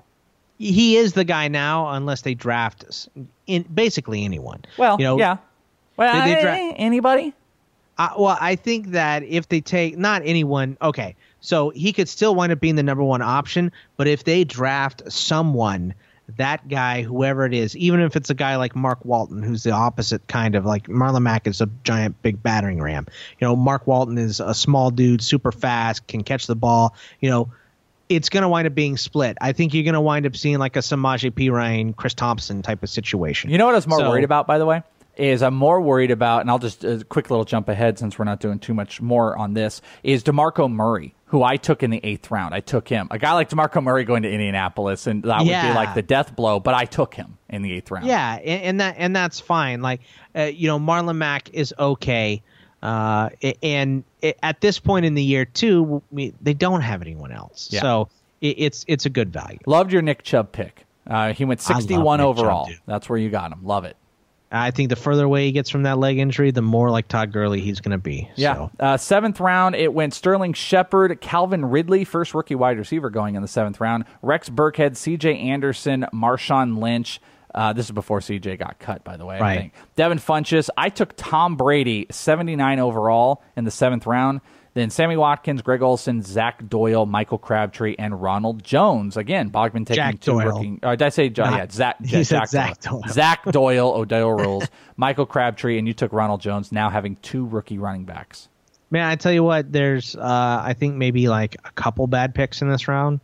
He is the guy now, unless they draft in basically anyone. Well, you know, yeah. Well, they, they I- dra- anybody? Uh, well, I think that if they take not anyone, okay, so he could still wind up being the number one option. But if they draft someone, that guy, whoever it is, even if it's a guy like Mark Walton, who's the opposite kind of like Marlon Mack is a giant big battering ram. You know, Mark Walton is a small dude, super fast, can catch the ball. You know, it's going to wind up being split. I think you're going to wind up seeing like a Samaje Perine, Chris Thompson type of situation. You know what I was more So- worried about, by the way? Is I'm more worried about, and I'll just a quick little jump ahead since we're not doing too much more on this, is DeMarco Murray, who I took in the eighth round. I took him. A guy like DeMarco Murray going to Indianapolis, and that would Yeah. be like the death blow, but I took him in the eighth round. Yeah, and, and that and that's fine. Like, uh, you know, Marlon Mack is okay, uh, and it, at this point in the year too, we, they don't have anyone else, Yeah. so it, it's it's a good value. Loved your Nick Chubb pick. Uh, he went I love sixty-one Nick Chubb, overall. dude. That's where you got him. Love it. I think the further away he gets from that leg injury, the more like Todd Gurley he's going to be. Yeah. So. Uh, seventh round, it went Sterling Shepard, Calvin Ridley, first rookie wide receiver going in the seventh round, Rex Burkhead, C J Anderson, Marshawn Lynch. Uh, this is before C J got cut, by the way. Right. I think. Devin Funchess. I took Tom Brady, seventy-nine overall in the seventh round. Then Sammy Watkins, Greg Olson, Zach Doyle, Michael Crabtree, and Ronald Jones. Again, Bogman taking Jack two Doyle. rookie. Uh, did I say John? Not- Yeah, Zach, he said Jack Zach Doyle. Doyle. Zach Doyle, Odell rules. Michael Crabtree, and you took Ronald Jones, now having two rookie running backs. Man, I tell you what, there's uh, I think maybe like a couple bad picks in this round,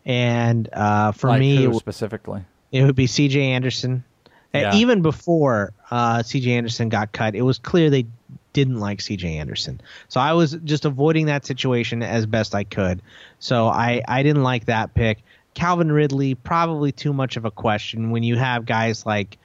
and uh, for Like me, who it w- specifically? it would be C J Anderson. Uh, Yeah. Even before uh, C J Anderson got cut, it was clear they didn't like C J Anderson. So I was just avoiding that situation as best I could. So I, I didn't like that pick. Calvin Ridley, probably too much of a question when you have guys like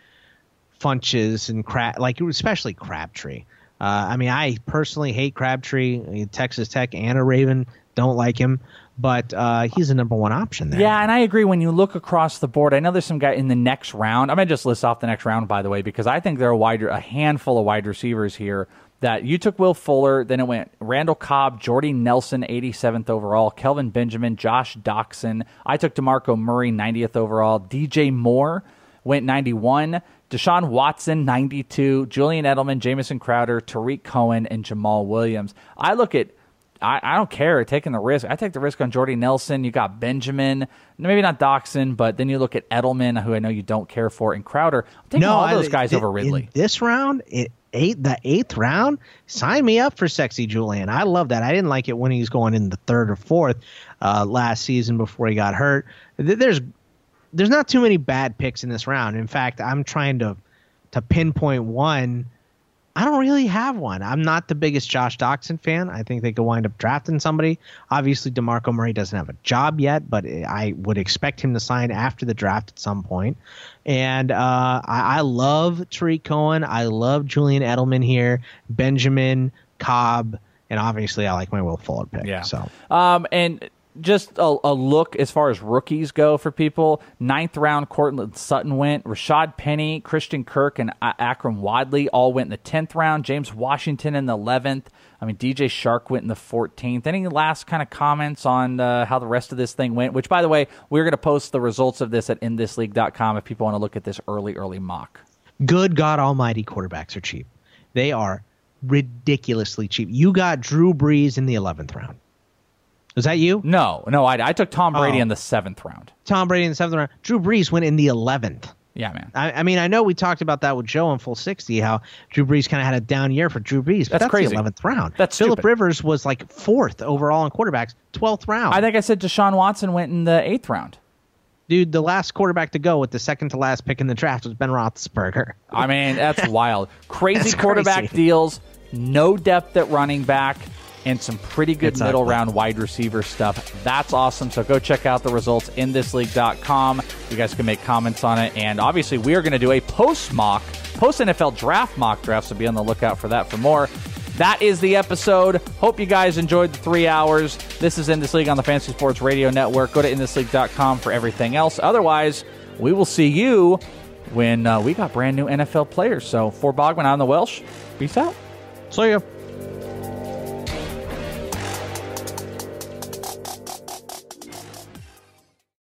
Funches and Crab, like especially Crabtree. Uh, I mean, I personally hate Crabtree. Texas Tech and a Raven don't like him, but uh, he's the number one option there. Yeah, and I agree. When you look across the board, I know there's some guy in the next round. I'm gonna just list off the next round, by the way, because I think there are a wide, a handful of wide receivers here. That you took Will Fuller, then it went Randall Cobb, Jordy Nelson, eighty-seventh overall, Kelvin Benjamin, Josh Doxson. I took DeMarco Murray, ninetieth overall, D J Moore went ninety-one, Deshaun Watson, ninety-two, Julian Edelman, Jamison Crowder, Tariq Cohen, and Jamal Williams. I look at, I, I don't care taking the risk. I take the risk on Jordy Nelson. You got Benjamin, maybe not Doxson, but then you look at Edelman, who I know you don't care for, and Crowder. I'm taking no, all I- those guys in- over Ridley. in this round, it, eight the eighth round, sign me up for sexy Julian. I love that. I didn't like it when he was going in the third or fourth uh, last season before he got hurt. Th- There's there's not too many bad picks in this round. In fact, I'm trying to to pinpoint one. I don't really have one. I'm not the biggest Josh Doxson fan. I think they could wind up drafting somebody. Obviously, DeMarco Murray doesn't have a job yet, but I would expect him to sign after the draft at some point. And uh, I, I love Tariq Cohen. I love Julian Edelman here, Benjamin, Cobb, and obviously I like my Will Fuller pick. Yeah. So. Um, and just a, a look as far as rookies go for people. Ninth round, Cortland Sutton went. Rashad Penny, Christian Kirk, and A- Akram Wadley all went in the tenth round. James Washington in the eleventh. I mean, D J Shark went in the fourteenth. Any last kind of comments on uh, how the rest of this thing went? Which, by the way, we're going to post the results of this at in this league dot com if people want to look at this early, early mock. Good God Almighty, quarterbacks are cheap. They are ridiculously cheap. You got Drew Brees in the eleventh round. Was that you? No, no, I, I took Tom Brady Oh. in the seventh round. Tom Brady in the seventh round. Drew Brees went in the eleventh. Yeah, man. I, I mean, I know we talked about that with Joe in Full sixty, how Drew Brees kind of had a down year for Drew Brees. But That's that's crazy. the eleventh round. That's Phillip stupid. Rivers was like fourth overall in quarterbacks, twelfth round. I think I said Deshaun Watson went in the eighth round. Dude, the last quarterback to go with the second to last pick in the draft was Ben Roethlisberger. I mean, that's wild. Crazy That's quarterback crazy. deals, no depth at running back, and some pretty good It's middle ugly. round wide receiver stuff. That's awesome. So go check out the results in this league dot com. You guys can make comments on it. And obviously, we are going to do a post mock, post N F L draft mock draft. So be on the lookout for that for more. That is the episode. Hope you guys enjoyed the three hours. This is In This League on the Fantasy Sports Radio Network. Go to in this league dot com for everything else. Otherwise, we will see you when uh, we got brand new N F L players. So for Bogman, I'm the Welsh. Peace out. See ya.